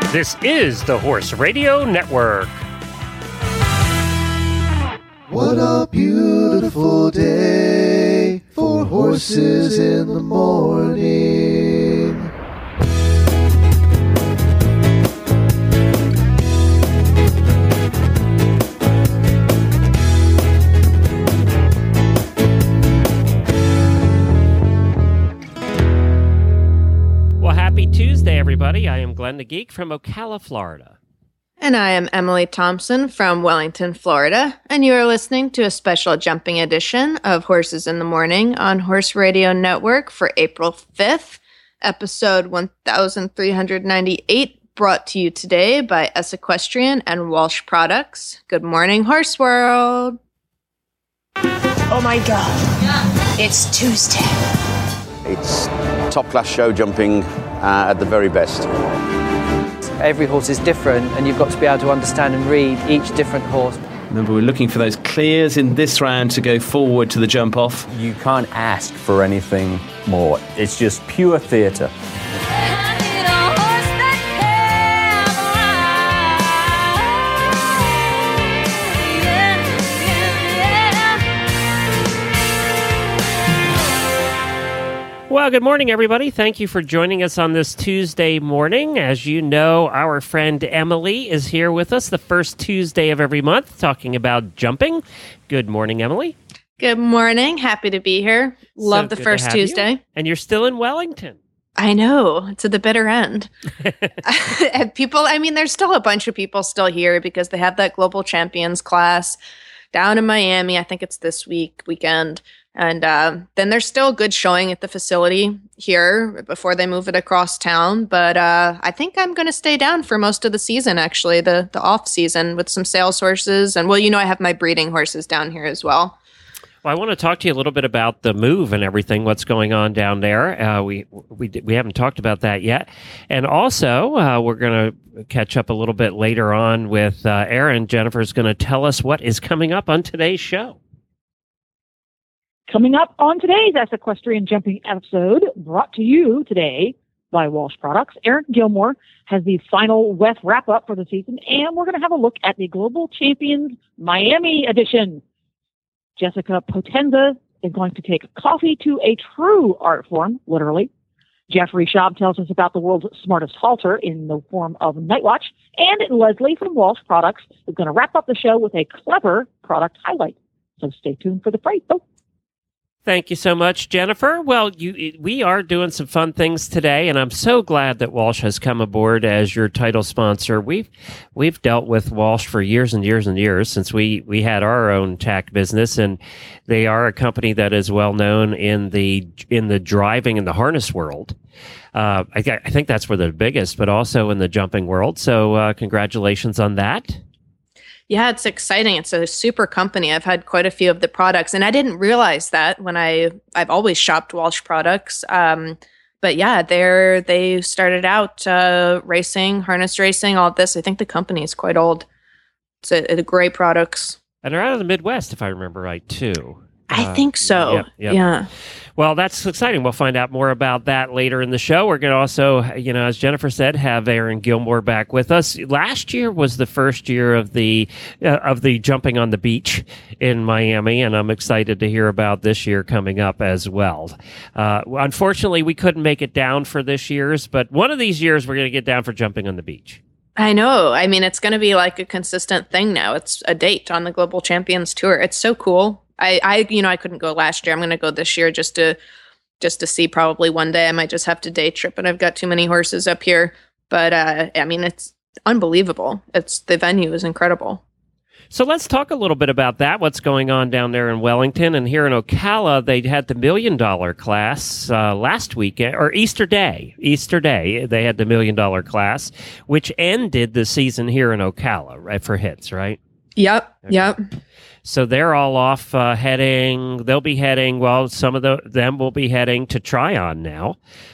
This is the Horse Radio Network. What a beautiful day for horses in the morning. Well, happy Tuesday, everybody. I am Glenn the Geek from Ocala, Florida. And I am Emily Thompson from Wellington, Florida, and you are listening to a special jumping edition of Horses in the Morning on Horse Radio Network for April 5th, episode 1398, brought to you today by Equestrian and Walsh Products. Good morning, Horse World. Oh my God. Yeah. It's Tuesday. It's top-class show jumping at the very best. Every horse is different, and you've got to be able to understand and read each different horse. Remember, we're looking for those clears in this round to go forward to the jump off. You can't ask for anything more. It's just pure theatre. Well, good morning, everybody. Thank you for joining us on this Tuesday morning. As you know, our friend Emily is here with us the first Tuesday of every month talking about jumping. Good morning, Emily. Good morning. Happy to be here. Love the first Tuesday. You. And you're still in Wellington. I know. It's at the bitter end. People, I mean, there's still a bunch of people still here because they have that Global Champions class down in Miami. I think it's this weekend. And then there's still a good showing at the facility here before they move it across town. But I think I'm going to stay down for most of the season, actually, the off season with some sales horses. And, well, you know, I have my breeding horses down here as well. Well, I want to talk to you a little bit about the move and everything, what's going on down there. We haven't talked about that yet. And also, we're going to catch up a little bit later on with Erin. Jennifer's going to tell us what is coming up on today's show. Coming up on today's Equestrian Jumping episode, brought to you today by Walsh Products, Erin Gilmore has the final WEF wrap-up for the season, and we're going to have a look at the Global Champions Miami edition. Jessica Potenza is going to take coffee to a true art form, literally. Jeffrey Schaub tells us about the world's smartest halter in the form of Night Watch, and Leslie from Walsh Products is going to wrap up the show with a clever product highlight. So stay tuned for the freight, though. Thank you so much, Jennifer. Well, we are doing some fun things today, and I'm so glad that Walsh has come aboard as your title sponsor. We've dealt with Walsh for years and years and years since we had our own tack business, and they are a company that is well known in the driving and the harness world. I think that's where they're the biggest, but also in the jumping world. So congratulations on that. Yeah, it's exciting. It's a super company. I've had quite a few of the products, and I didn't realize that when I've always shopped Walsh products. But yeah, they started out racing, harness racing, all of this. I think the company is quite old. It's a great products. And they're out of the Midwest, if I remember right, too. I think so. Yep. Yeah. Well, that's exciting. We'll find out more about that later in the show. We're going to also, as Jennifer said, have Erin Gilmore back with us. Last year was the first year of the jumping on the beach in Miami, and I'm excited to hear about this year coming up as well. Unfortunately, we couldn't make it down for this year's, but one of these years we're going to get down for jumping on the beach. I know. I mean, it's going to be like a consistent thing now. It's a date on the Global Champions Tour. It's so cool. I couldn't go last year. I'm going to go this year just to see. Probably one day I might just have to day trip, and I've got too many horses up here. But I mean, it's unbelievable. The venue is incredible. So let's talk a little bit about that. What's going on down there in Wellington and here in Ocala? They had the $1 million class last weekend, or Easter Day. They had the $1 million class, which ended the season here in Ocala, right, for hits, right? Yep. Okay. Yep. So they're all off heading. They'll be heading. Well, some of them will be heading to Tryon now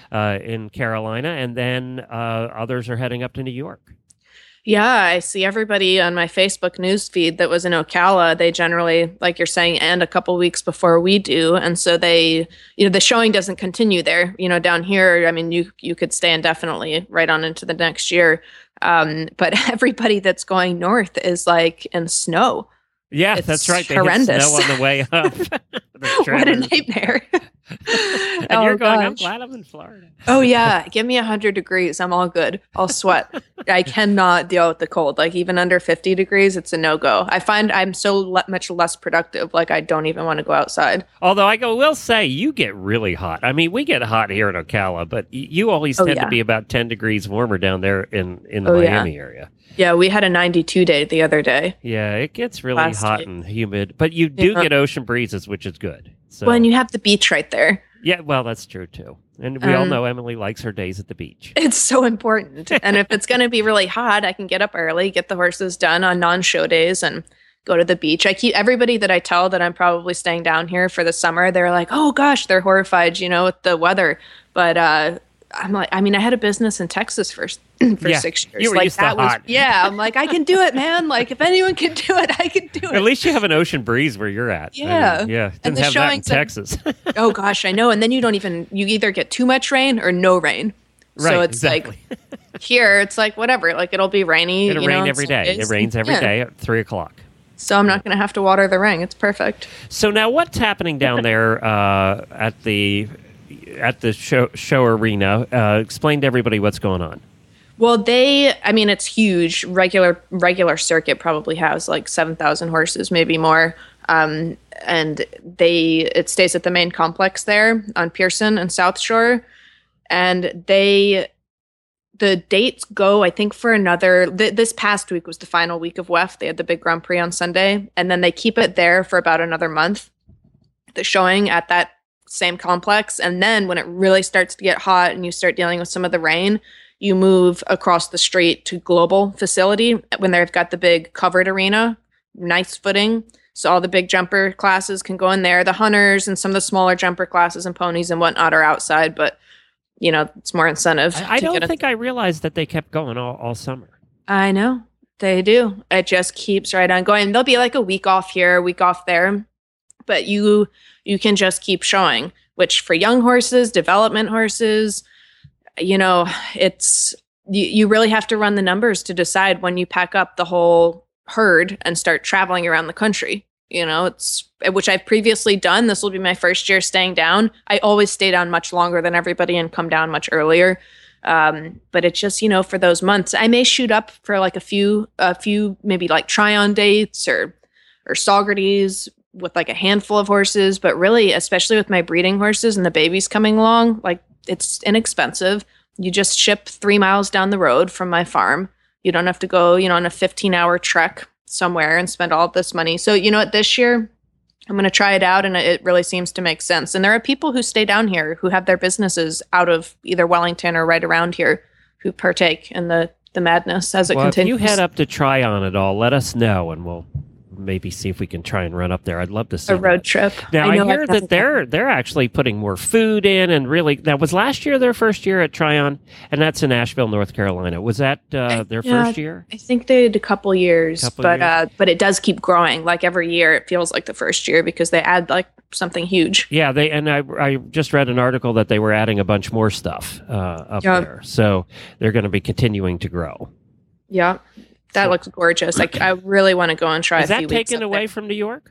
in Carolina, and then others are heading up to New York. Yeah, I see everybody on my Facebook news feed that was in Ocala. They generally, like you're saying, end a couple weeks before we do. And so they, the showing doesn't continue there. Down here, I mean, you could stay indefinitely right on into the next year. But everybody that's going north is like in snow. Yeah, It's that's right. They horrendous. hit snow on the way up. What a nightmare. And Oh, you're going, I'm gosh. glad I'm in Florida. Oh yeah, give me 100 degrees. I'm all good. I'll sweat. I cannot deal with the cold. Like even under 50 degrees, it's a no-go. I find I'm so much less productive. Like I don't even want to go outside. Although will say you get really hot. I mean, we get hot here in Ocala, but you always tend to yeah. be about 10 degrees warmer down there in the Oh, yeah. Miami area. Yeah, we had a 92 day the other day. Yeah, it gets really Last hot week. and humid, but you do Yeah. get ocean breezes, which is good. So When you have the beach right there. yeah, well, that's true too. And we all know Emily likes her days at the beach. It's so important. And if it's going to be really hot, I can get up early, get the horses done on non-show days and go to the beach. I keep everybody that I tell that I'm probably staying down here for the summer, they're like, "Oh gosh, they're horrified, with the weather." But I'm like, I had a business in Texas for Yeah, 6 years. you were like used to that was hot. yeah, I'm like, I can do it, man. Like if anyone can do it, I can do At it. least you have an ocean breeze where you're at. Yeah. Yeah. And Didn't the have that in showings are- Texas. Oh gosh, I know. And then you either get too much rain or no rain. Right, So it's exactly. like here, it's like whatever. Like it'll be rainy. It'll rain every some day. It days. rains every Yeah. day at 3:00. So I'm not going to have to water the ring. It's perfect. So now, what's happening down there at the show arena? Explain to everybody what's going on. Well, it's huge. Regular circuit probably has like 7,000 horses, maybe more. And it stays at the main complex there on Pearson and South Shore. And the dates go, I think, for another. This past week was the final week of WEF. They had the big Grand Prix on Sunday, and then they keep it there for about another month. The showing at that same complex, and then when it really starts to get hot and you start dealing with some of the rain, you move across the street to Global facility when they've got the big covered arena, nice footing. So all the big jumper classes can go in there. The hunters and some of the smaller jumper classes and ponies and whatnot are outside, but it's more incentive. I to don't get think I realized that they kept going all summer. I know they do. It just keeps right on going. There'll be like a week off here, a week off there, but you can just keep showing. Which for young horses, development horses, it's you really have to run the numbers to decide when you pack up the whole herd and start traveling around the country. It's which I've previously done. This will be my first year staying down. I always stay down much longer than everybody and come down much earlier. But it's just, for those months, I may shoot up for like a few maybe like try-on dates or Saugerties with like a handful of horses. But really, especially with my breeding horses and the babies coming along, like it's inexpensive. You just ship 3 miles down the road from my farm. You don't have to go, on a 15-hour trek somewhere and spend all of this money. So, this year I'm going to try it out, and it really seems to make sense. And there are people who stay down here who have their businesses out of either Wellington or right around here who partake in the madness as it continues. If you head up to try on it all, let us know, and we'll maybe see if we can try and run up there. I'd love to see a road that. trip. Now I know hear I've that never- they're actually putting more food in, and really, that was last year their first year at Tryon, and that's in Asheville, North Carolina. Was that their first year? I think they did a couple years, but years. but it does keep growing. Like every year, it feels like the first year because they add like something huge. Yeah, I just read an article that they were adding a bunch more stuff up there, so they're going to be continuing to grow. Yeah, that looks gorgeous. I really want to go and try. Is a few that weeks taken up away there. from New York?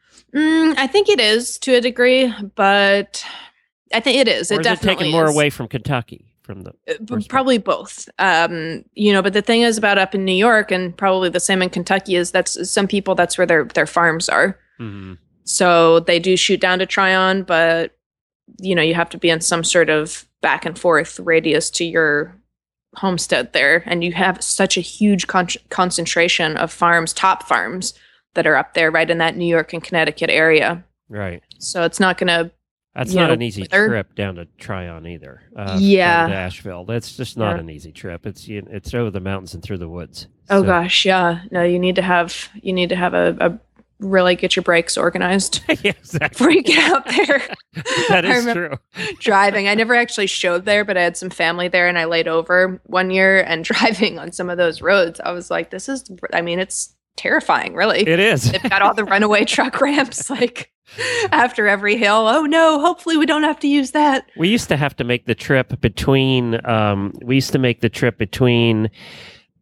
I think it is to a degree, but I think it is. Or It is it definitely taken more is. away from Kentucky? From the Probably both. But the thing is about up in New York, and probably the same in Kentucky, is that's some people that's where their farms are. Mm-hmm. So they do shoot down to Tryon, but you have to be in some sort of back and forth radius to your homestead there, and you have such a huge concentration of farms, top farms that are up there, right in that New York and Connecticut area. Right. So it's not going to. That's not an easy trip down to Tryon either. Yeah. Down to Asheville. That's just not an easy trip. It's over the mountains and through the woods. Oh gosh, yeah. No, you need to have a really get your brakes organized yeah, exactly. before you get out there. That I is remember true. Driving. I never actually showed there, but I had some family there and I laid over one year, and driving on some of those roads, I was like, it's terrifying, really. It is. They've got all the runaway truck ramps, like after every hill. Oh no, hopefully we don't have to use that. We used to have to make the trip between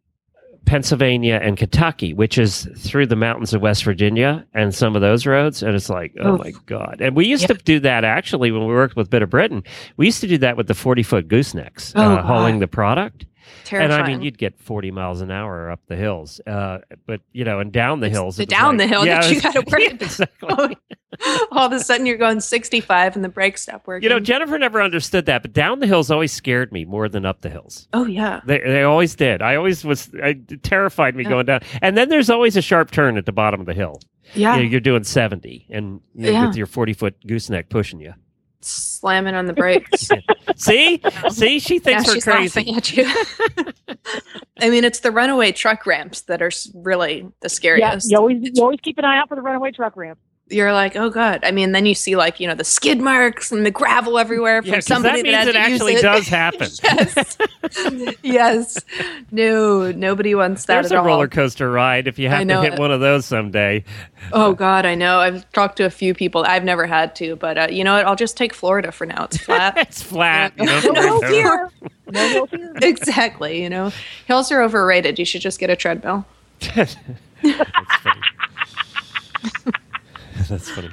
Pennsylvania and Kentucky, which is through the mountains of West Virginia and some of those roads. And it's like, oh my God. And we used to do that actually when we worked with Bit of Britain. We used to do that with the 40-foot goosenecks, hauling the product. Terrifying. And I mean, you'd get 40 miles an hour up the hills, but and down the hills. The down the hill that you got to work. Exactly. All of a sudden you're going 65 and the brakes stop working. Jennifer never understood that, but down the hills always scared me more than up the hills. Oh, yeah. They always did. It terrified me going down. And then there's always a sharp turn at the bottom of the hill. Yeah. You're doing 70 and with your 40-foot gooseneck pushing you. Slamming on the brakes. See, she thinks we're she's crazy. Laughing at you. I mean, it's the runaway truck ramps that are really the scariest. Yeah, you always keep an eye out for the runaway truck ramp. You're like, oh God. I mean, then you see the skid marks and the gravel everywhere from somebody that means it actually does happen. Yes. Yes. No, nobody wants that There's at all. a roller coaster ride if you have to hit one of those someday. Oh God, I know. I've talked to a few people. I've never had to, but you know what? I'll just take Florida for now. It's flat. It's flat. No fear. No fear. Exactly. Hills are overrated. You should just get a treadmill. That's funny. That's funny.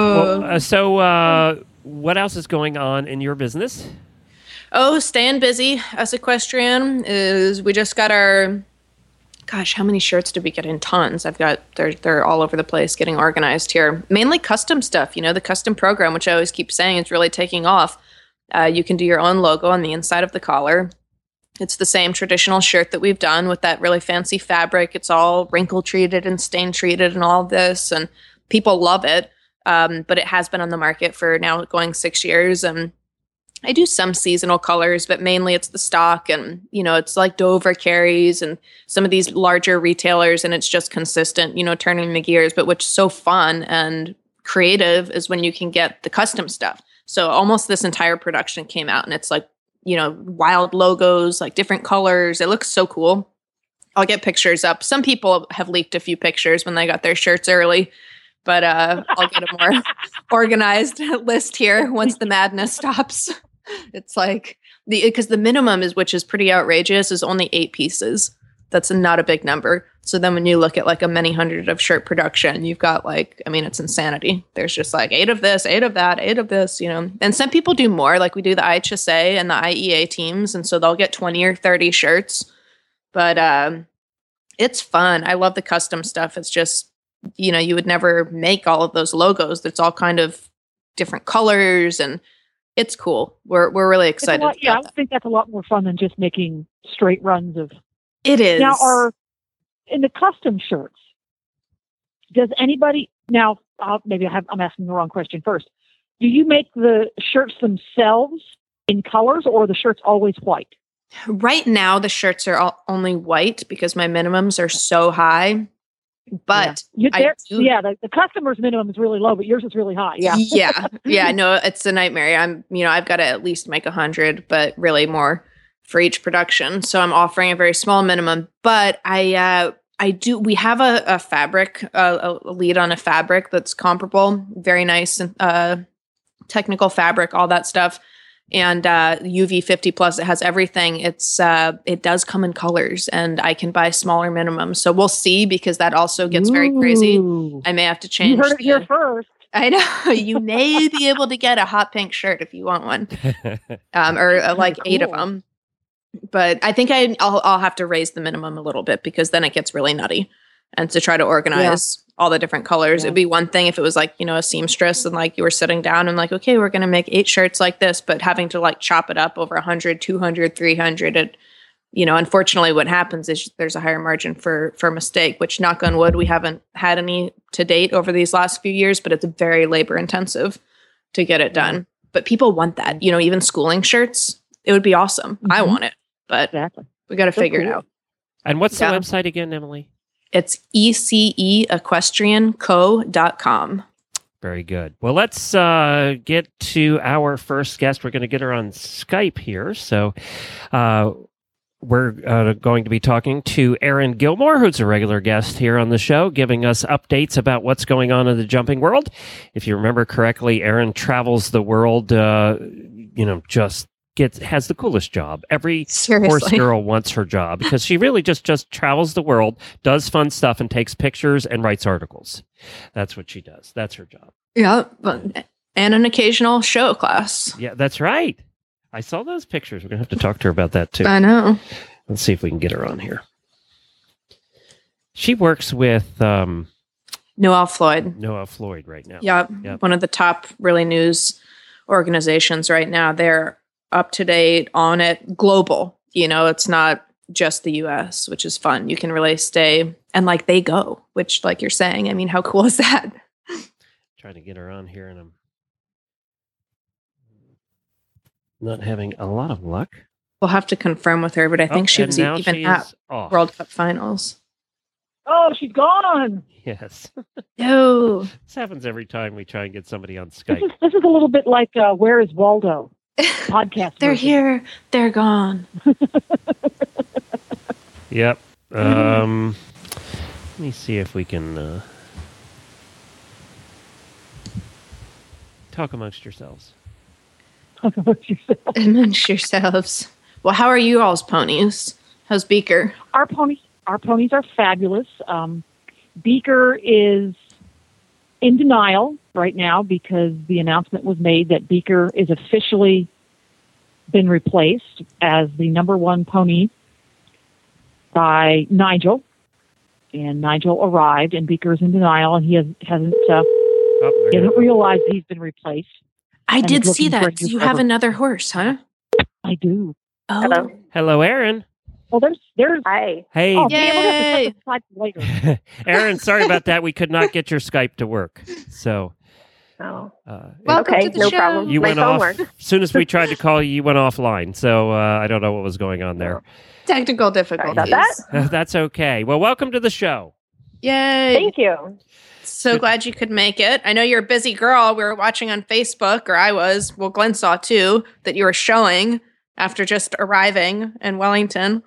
So what else is going on in your business? Oh, staying busy as equestrian we just got our, gosh, how many shirts did we get in? Tons. They're all over the place getting organized here. Mainly custom stuff, the custom program, which I always keep saying is really taking off. You can do your own logo on the inside of the collar. It's the same traditional shirt that we've done with that really fancy fabric. It's all wrinkle treated and stain treated and all this, and people love it, but it has been on the market for now going 6 years. And I do some seasonal colors, but mainly it's the stock. And, it's like Dover carries and some of these larger retailers, and it's just consistent, turning the gears. But what's so fun and creative is when you can get the custom stuff. So almost this entire production came out, and it's like, wild logos, like different colors. It looks so cool. I'll get pictures up. Some people have leaked a few pictures when they got their shirts early. But I'll get a more organized list here once the madness stops. It's like because the minimum which is pretty outrageous, is only 8 pieces. That's not a big number. So then when you look at like a many hundred of shirt production, you've got it's insanity. There's just 8 of this, 8 of that, 8 of this, And some people do more. Like we do the IHSA and the IEA teams, and so they'll get 20 or 30 shirts. But it's fun. I love the custom stuff. It's just you would never make all of those logos. There's all kind of different colors, and it's cool. We're really excited. I think that's a lot more fun than just making straight runs of. It is. Now, in the custom shirts, does anybody now? I'm asking the wrong question first. Do you make the shirts themselves in colors, or are the shirts always white? Right now, the shirts are only white because my minimums are so high. But the customer's minimum is really low, but yours is really high. Yeah. No, it's a nightmare. I've got to at least make 100, but really more for each production. So I'm offering a very small minimum. But we have a fabric, a lead on a fabric that's comparable, very nice technical fabric, all that stuff. And UV 50 plus, it has everything. It does come in colors, and I can buy smaller minimums. So we'll see, because that also gets very crazy. I may have to change. You heard it here first. I know. You may be able to get a hot pink shirt if you want one, or 8 of them. But I think I'll have to raise the minimum a little bit, because then it gets really nutty. And to try to organize all the different colors, it'd be one thing if it was a seamstress and you were sitting down and okay, we're going to make 8 shirts like this, but having to chop it up over 100, 200, 300. Unfortunately what happens is there's a higher margin for mistake, which, knock on wood, we haven't had any to date over these last few years, but it's very labor intensive to get it done. But people want that, even schooling shirts, it would be awesome. Mm-hmm. I want it, but we got to figure it out. And what's the website again, Emily? It's eceequestrianco.com. Very good. Well, let's get to our first guest. We're going to get her on Skype here. So we're going to be talking to Erin Gilmore, who's a regular guest here on the show, giving us updates about what's going on in the jumping world. If you remember correctly, Erin travels the world, just has the coolest job. Every Seriously. horse girl wants her job because she really just travels the world, does fun stuff, and takes pictures and writes articles. That's what she does. That's her job. Yeah, and an occasional show class. Yeah, that's right. I saw those pictures. We're gonna have to talk to her about that too. I know. Let's see if we can get her on here. She works with Noel Floyd. Noah Floyd right now. Yep. One of the top really news organizations right now. They're up to date on it, global. It's not just the US, which is fun. You can really stay and like they go, which like you're saying, I mean, how cool is that? Trying to get her on here and I'm not having a lot of luck. We'll have to confirm with her, but I think she was even at World Cup finals. Oh, she's gone. Yes. No. This happens every time we try and get somebody on Skype. This is a little bit like Where is Waldo? Podcast. They're version. here. They're gone. Yep. Let me see if we can talk amongst yourselves. Amongst yourselves. Well, how are you all's ponies? How's Beaker? Our ponies are fabulous. Beaker is in denial right now because the announcement was made that Beaker is officially been replaced as the number one pony by Nigel. And Nigel arrived, and Beaker's in denial, and he hasn't realized he's been replaced. I did see that. You have another horse, huh? I do. Oh. Hello, Aaron. Well, there's. Hi. Hey. Oh, man, we're gonna have to talk later. Aaron, sorry about that. We could not get your Skype to work. So. Oh. Welcome to the no show. problem. You My went phone off. worked. As soon as we tried to call you, you went offline. So I don't know what was going on there. Technical difficulties. Sorry about that. That's okay. Well, welcome to the show. Yay. Thank you. So glad you could make it. I know you're a busy girl. We were watching on Facebook, or I was. Well, Glenn saw too, that you were showing after just arriving in Wellington.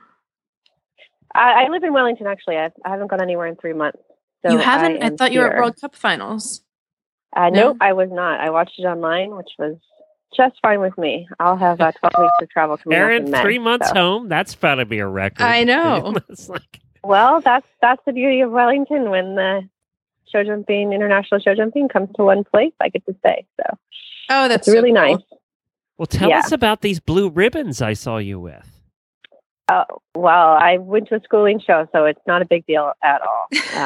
I live in Wellington, actually. I haven't gone anywhere in 3 months. So You haven't? I thought you were at here. World Cup finals. Nope, I was not. I watched it online, which was just fine with me. I'll have 12 weeks of travel coming up Aaron, in May, 3 months so. home. That's got to be a record. I know. It's like, Well, that's the beauty of Wellington when the international show jumping comes to one place, I get to stay. So Oh, that's it's really so cool. nice. well, tell Yeah. us about these blue ribbons I saw you with. Oh, well, I went to a schooling show, so it's not a big deal at all.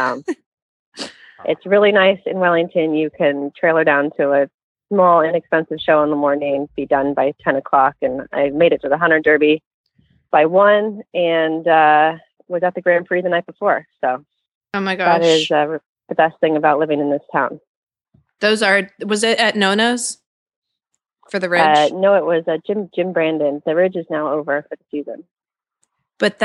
It's really nice in Wellington. You can trailer down to a small, inexpensive show in the morning, be done by 10 o'clock. And I made it to the Hunter Derby by 1 and was at the Grand Prix the night before. So Oh my gosh. that is the best thing about living in this town. Was it at Nona's for the Ridge? No, it was Jim Brandon. The Ridge is now over for the season. But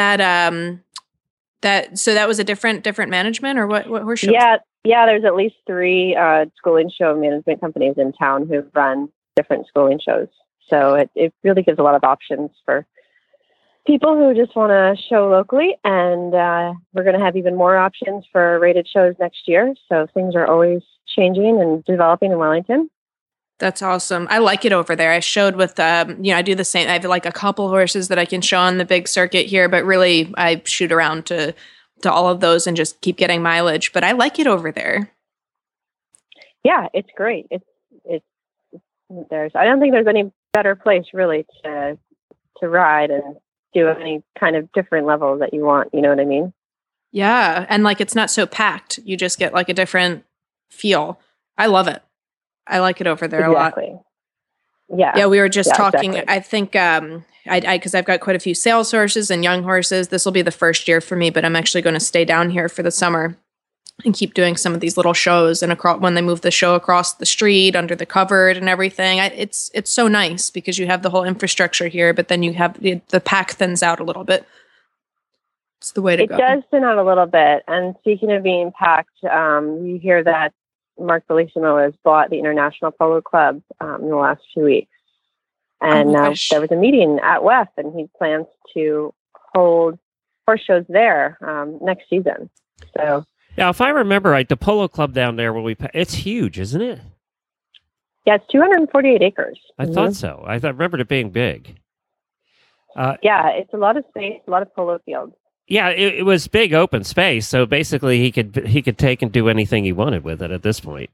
so that was a different management, or what horse show? Yeah, there's at least 3 schooling show management companies in town who run different schooling shows. So it really gives a lot of options for people who just want to show locally. And we're going to have even more options for rated shows next year. So things are always changing and developing in Wellington. That's awesome. I like it over there. I showed with, I do the same. I have like a couple horses that I can show on the big circuit here, but really I shoot around to all of those and just keep getting mileage. But I like it over there. Yeah, it's great. I don't think there's any better place really to ride and do any kind of different levels that you want. You know what I mean? Yeah. And like, it's not so packed. You just get like a different feel. I love it. I like it over there a lot. Yeah, we were just talking. Exactly. I think because I've got quite a few sales horses and young horses. This will be the first year for me, but I'm actually going to stay down here for the summer and keep doing some of these little shows. And when they move the show across the street under the covered and everything, it's so nice because you have the whole infrastructure here, but then you have the pack thins out a little bit. It's the way to go. It does thin out a little bit. And speaking of being packed, you hear that Mark Bellissimo has bought the International Polo Club in the last few weeks. And there was a meeting at WEF, and he plans to hold horse shows there next season. So, yeah, if I remember right, the Polo Club down there, it's huge, isn't it? Yeah, it's 248 acres. I thought so. I remembered it being big. Yeah, it's a lot of space, a lot of polo fields. Yeah, it was big open space, so basically he could take and do anything he wanted with it at this point.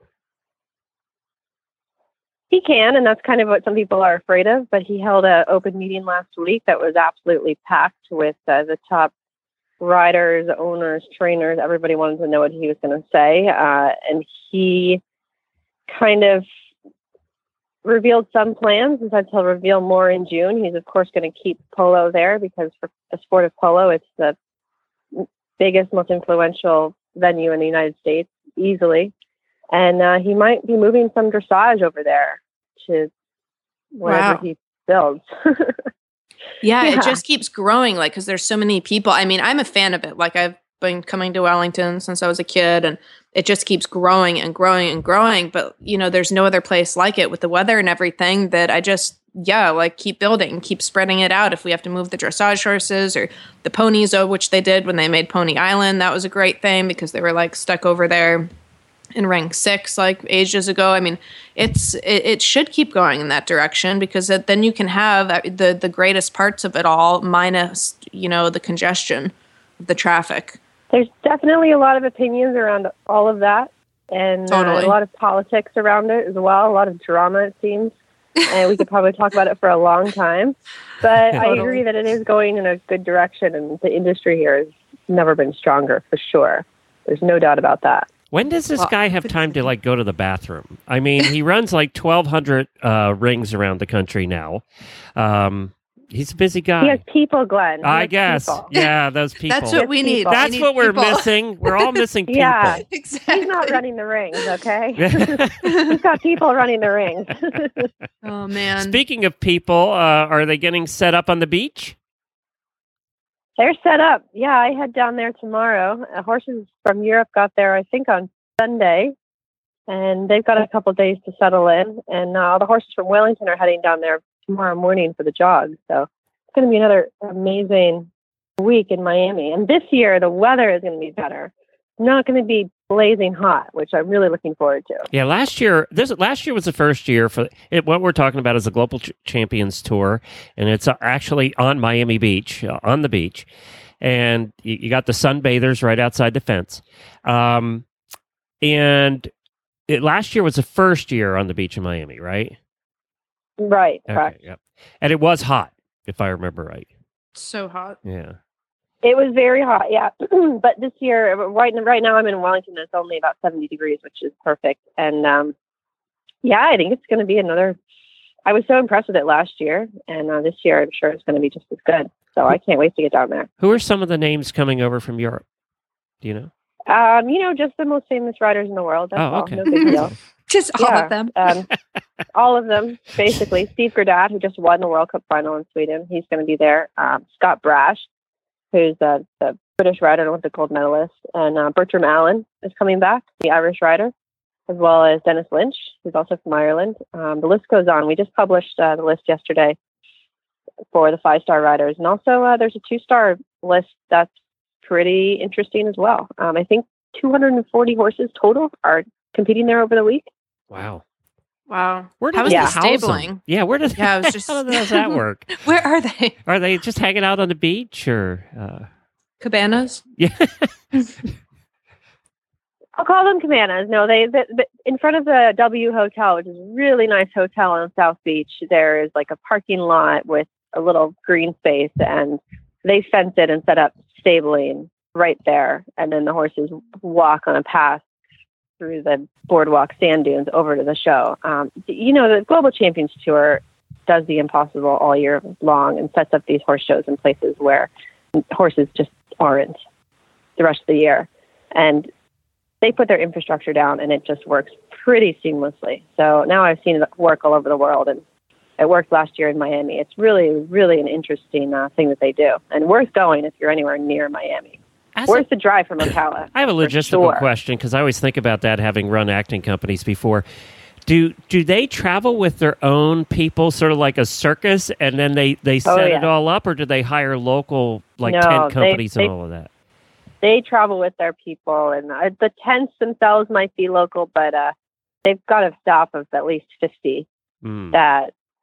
He can, and that's kind of what some people are afraid of. But he held an open meeting last week that was absolutely packed with the top riders, owners, trainers. Everybody wanted to know what he was going to say, and he kind of revealed some plans and said he'll reveal more in June. He's of course going to keep polo there because for the sport of polo, it's the biggest, most influential venue in the United States, easily. And he might be moving some dressage over there to wherever he builds. Yeah, it just keeps growing, like, because there's so many people. I mean, I'm a fan of it. Like, I've been coming to Wellington since I was a kid, and it just keeps growing and growing and growing. But, you know, there's no other place like it with the weather and everything that I just, like, keep building, keep spreading it out. If we have to move the dressage horses or the ponies, which they did when they made Pony Island, that was a great thing because they were, like, stuck over there in rank 6 like ages ago. I mean, it should keep going in that direction because then you can have the greatest parts of it all minus, you know, the congestion of the traffic. There's definitely a lot of opinions around all of that, and a lot of politics around it as well, a lot of drama, it seems. And we could probably talk about it for a long time. But I agree that it is going in a good direction, and the industry here has never been stronger, for sure. There's no doubt about that. When does this guy have time to, like, go to the bathroom? I mean, he runs like 1,200 rings around the country now. He's a busy guy. He has people, Glenn. I guess. People. Yeah, those people. That's what we need. That's what we're missing. We're all missing people. Yeah, exactly. He's not running the rings, okay? He's got people running the rings. Oh, man. Speaking of people, are they getting set up on the beach? They're set up. Yeah, I head down there tomorrow. Horses from Europe got there, I think, on Sunday, and they've got a couple of days to settle in. And all the horses from Wellington are heading down there tomorrow morning for the jog. So it's going to be another amazing week in Miami. And this year, the weather is going to be better. It's not going to be blazing hot, which I'm really looking forward to. Yeah, last year was the first year for it. What we're talking about is the Global Champions Tour, and it's actually on Miami Beach, on the beach, and you got the sunbathers right outside the fence. And last year was the first year on the beach in Miami, right? Right, correct. Yep. And it was hot, if I remember right. So hot. Yeah. It was very hot, yeah. But this year, right now I'm in Wellington, and it's only about 70 degrees, which is perfect. And I think it's going to be I was so impressed with it last year, and this year I'm sure it's going to be just as good. So I can't wait to get down there. Who are some of the names coming over from Europe? Do you know? Just the most famous riders in the world. That's all. Okay. No big deal. Just all of them. All of them, basically. Steve Gerdad, who just won the World Cup final in Sweden, he's going to be there. Scott Brash, who's the British rider and Olympic gold medalist, and Bertram Allen is coming back, the Irish rider, as well as Dennis Lynch, who's also from Ireland. The list goes on. We just published the list yesterday for the 5-star riders, and also there's a 2-star list that's pretty interesting as well. I think 240 horses total are competing there over the week. Wow. Where How is the stabling? Yeah, where does I was just how does that work? Where are they? Are they just hanging out on the beach or cabanas? Yeah. I'll call them cabanas. No, they in front of the W Hotel, which is a really nice hotel on South Beach. There is like a parking lot with a little green space, and they fence it and set up stabling right there. And then the horses walk on a path through the boardwalk sand dunes over to the show. The Global Champions Tour does the impossible all year long and sets up these horse shows in places where horses just aren't the rest of the year. And they put their infrastructure down, and it just works pretty seamlessly. So now I've seen it work all over the world, and it worked last year in Miami. It's really, really an interesting thing that they do, and worth going if you're anywhere near Miami. Worth the drive from Ocala. I have a logistical question because I always think about that, having run acting companies before. Do they travel with their own people, sort of like a circus, and then they set it all up, or do they hire local tent companies and all of that? They travel with their people, and the tents themselves might be local, but they've got a staff of at least 50 that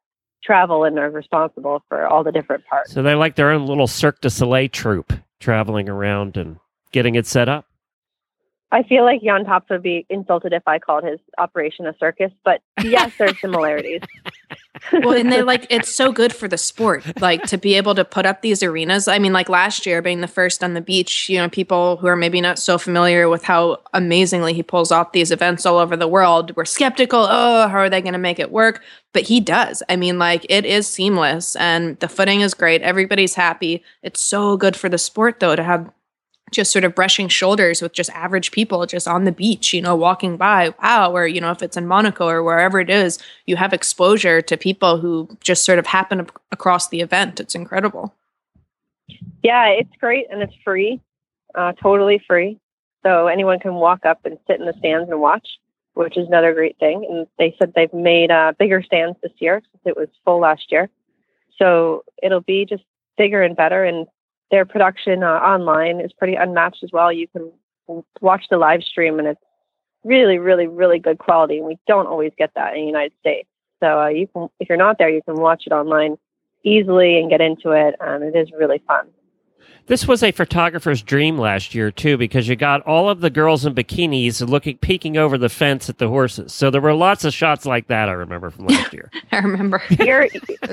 travel and are responsible for all the different parts. So they're like their own little Cirque du Soleil troupe traveling around and getting it set up. I feel like Jan Tops would be insulted if I called his operation a circus, but yes, there's similarities. Well, and they it's so good for the sport, to be able to put up these arenas. I mean, last year being the first on the beach, people who are maybe not so familiar with how amazingly he pulls off these events all over the world were skeptical. Oh, how are they going to make it work? But he does. I mean, it is seamless and the footing is great. Everybody's happy. It's so good for the sport though, to have just sort of brushing shoulders with just average people just on the beach, walking by. Wow. Or, if it's in Monaco or wherever it is, you have exposure to people who just sort of happen across the event. It's incredible. Yeah, it's great. And it's free, totally free. So anyone can walk up and sit in the stands and watch, which is another great thing. And they said they've made bigger stands this year since it was full last year. So it'll be just bigger and better. And their production online is pretty unmatched as well. You can watch the live stream and it's really, really, really good quality. And we don't always get that in the United States. So you can, if you're not there, you can watch it online easily and get into it. It is really fun. This was a photographer's dream last year, too, because you got all of the girls in bikinis peeking over the fence at the horses. So there were lots of shots like that, I remember, from last year. I remember. Your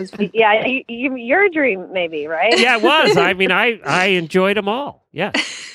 dream, maybe, right? Yeah, it was. I mean, I enjoyed them all. Yeah.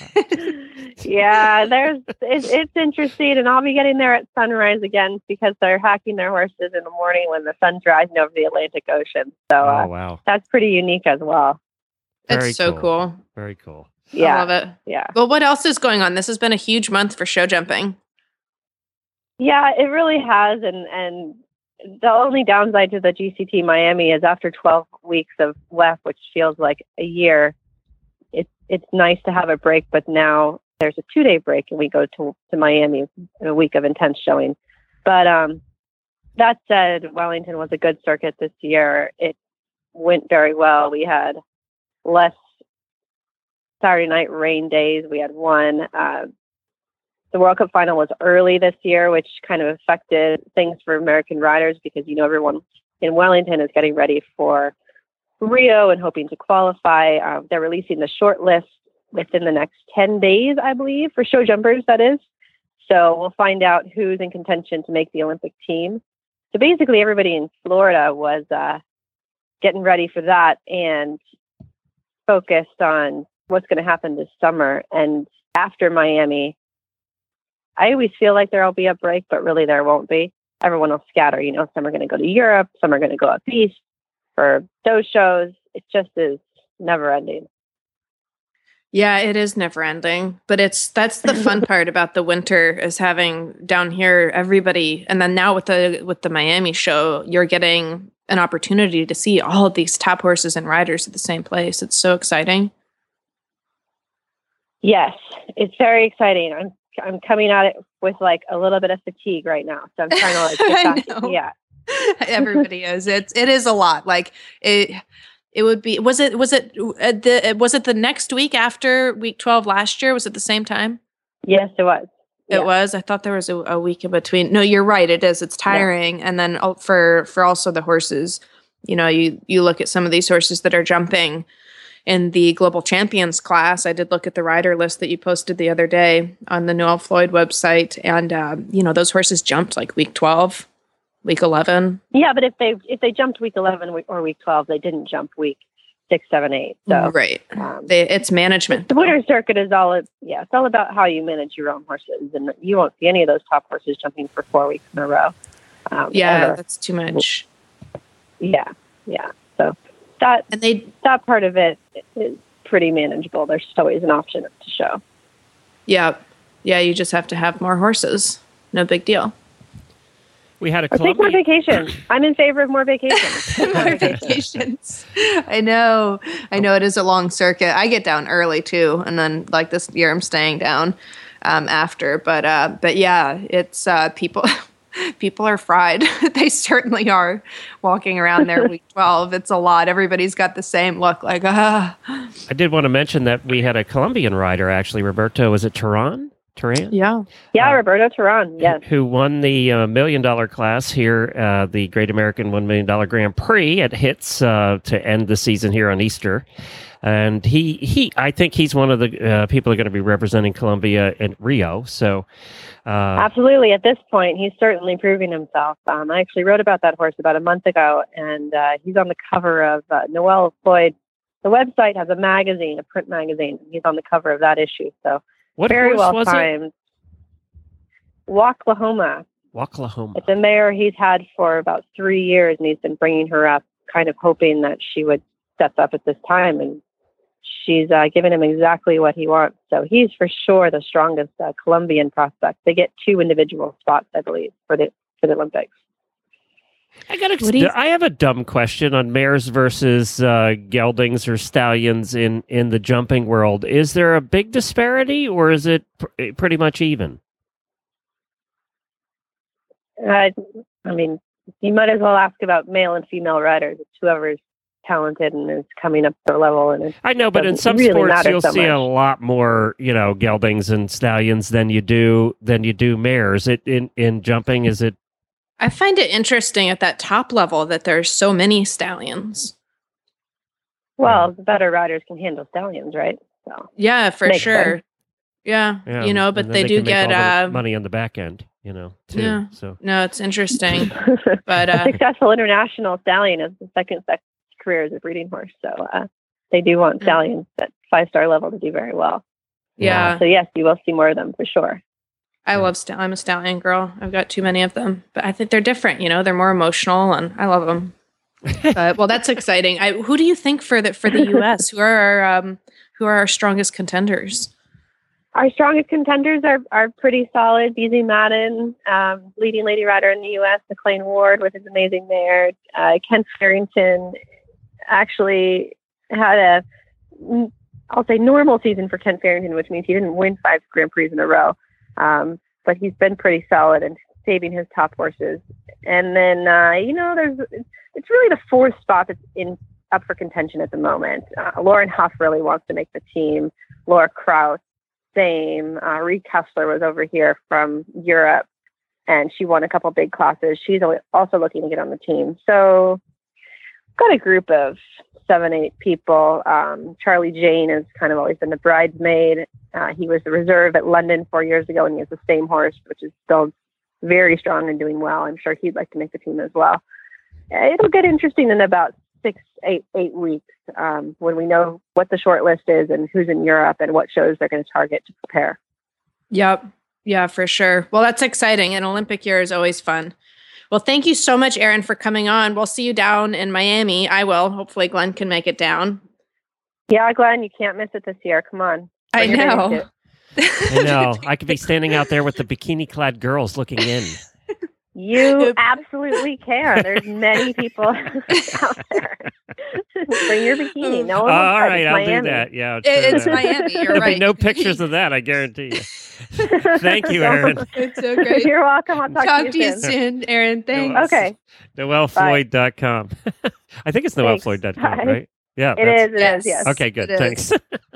Yeah, it's interesting, and I'll be getting there at sunrise again because they're hacking their horses in the morning when the sun's rising over the Atlantic Ocean. So wow. That's pretty unique as well. It's so cool. Very cool. Yeah. I love it. Yeah. Well, what else is going on? This has been a huge month for show jumping. Yeah, it really has. And the only downside to the GCT Miami is after 12 weeks of WEF, which feels like a year, it's nice to have a break, but now there's a 2-day break and we go to Miami in a week of intense showing. But that said, Wellington was a good circuit this year. It went very well. We had less Saturday night rain days. We had one. The World Cup final was early this year, which kind of affected things for American riders because, everyone in Wellington is getting ready for Rio and hoping to qualify. They're releasing the short list within the next 10 days, I believe, for show jumpers, that is. So we'll find out who's in contention to make the Olympic team. So basically everybody in Florida was getting ready for that and focused on what's going to happen this summer. And after Miami, I always feel like there'll be a break, but really there won't be. Everyone will scatter. Some are going to go to Europe, some are going to go up east for those shows. It just is never ending. Yeah, it is never ending, but that's the fun part about the winter is having down here everybody, and then now with the Miami show, you're getting an opportunity to see all of these top horses and riders at the same place. It's so exciting. Yes, it's very exciting. I'm coming at it with a little bit of fatigue right now, so I'm trying to get back. Yeah, everybody is. It is a lot. It would be. Was it the next week after week 12 last year? Was it the same time? Yes, it was. It was. I thought there was a week in between. No, you're right. It is. It's tiring. Yeah. And then for also the horses, you look at some of these horses that are jumping in the Global Champions class. I did look at the rider list that you posted the other day on the Noel Floyd website, and those horses jumped week 12, week 11. Yeah, but if they jumped week 11 or week 12, they didn't jump week 6, 7, 8. So right, it's management. The winter circuit is it's all about how you manage your own horses, and you won't see any of those top horses jumping for 4 weeks in a row. That's too much. Yeah. So that part of it is pretty manageable. There's just always an option to show. Yeah. You just have to have more horses. No big deal. We had a take more vacations. I'm in favor of more vacations. More vacations. I know. It is a long circuit. I get down early too, and then this year I'm staying down after. But yeah, it's people. People are fried. They certainly are walking around there week 12. It's a lot. Everybody's got the same look I did want to mention that we had a Colombian rider, actually, Roberto. Was it Tehran? Turan? Yeah, Roberto Turan, yes. Who won the $1 million class here, the Great American $1 million Grand Prix at HITS to end the season here on Easter. And I think he's one of the people who are going to be representing Colombia in Rio. So, absolutely. At this point, he's certainly proving himself. I actually wrote about that horse about a month ago, and he's on the cover of Noel Floyd. The website has a magazine, a print magazine. He's on the cover of that issue. So what very horse well was timed. it? Wocklahoma. It's a mare he's had for about 3 years, and he's been bringing her up, kind of hoping that she would step up at this time. And she's given him exactly what he wants. So he's for sure the strongest Colombian prospect. They get 2 individual spots, I believe, for the Olympics. I have a dumb question on mares versus geldings or stallions in the jumping world. Is there a big disparity, or is it pretty much even? I mean, you might as well ask about male and female riders. It's whoever's talented and is coming up to their level. And I know, but in some sports, you'll see a lot more, geldings and stallions than you do mares. In jumping, is it? I find it interesting at that top level that there's so many stallions. Well, the better riders can handle stallions, right? So yeah, for sure. Yeah, but they do get all the money on the back end, too. Yeah. So no, it's interesting. But a successful international stallion is the second career as a breeding horse. So they do want stallions at 5-star level to do very well. Yeah. So yes, you will see more of them for sure. I'm a stallion girl. I've got too many of them, but I think they're different. They're more emotional, and I love them. But, well, that's exciting. Who do you think for the U.S.? Who are our strongest contenders? Our strongest contenders are pretty solid. Beasley Madden, leading lady rider in the U.S. McLean Ward with his amazing mare. Kent Farrington actually had I'll say normal season for Kent Farrington, which means he didn't win 5 Grand Prix in a row. But he's been pretty solid and saving his top horses. And then, it's really the 4th spot that's up for contention at the moment. Lauren Huff really wants to make the team. Laura Kraus, same. Reed Kessler was over here from Europe, and she won a couple big classes. She's also looking to get on the team. So got a group of 7-8 people. Charlie Jane has kind of always been the bridesmaid. He was the reserve at London 4 years ago, and he has the same horse, which is still very strong and doing well. I'm sure he'd like to make the team as well. It'll get interesting in about 8 weeks when we know what the short list is and who's in Europe and what shows they're going to target to prepare. Yep. Yeah, for sure. Well, that's exciting. An Olympic year is always fun. Well, thank you so much, Erin, for coming on. We'll see you down in Miami. I will. Hopefully Glenn can make it down. Yeah, Glenn, you can't miss it this year. Come on. I know. I know. I could be standing out there with the bikini-clad girls looking in. You absolutely can. There's many people out there. Bring your bikini. No one will all right, I'll Miami. do that. Yeah, it's Miami. You're There'll right. be no pictures of that, I guarantee you. Thank you, Erin. It's so great. You're welcome. I'll talk to you soon, Erin. Thanks. Okay. NoelleFloyd.com. I think it's NoelleFloyd.com, right? Yeah. It is, yes. Okay, good. Thanks.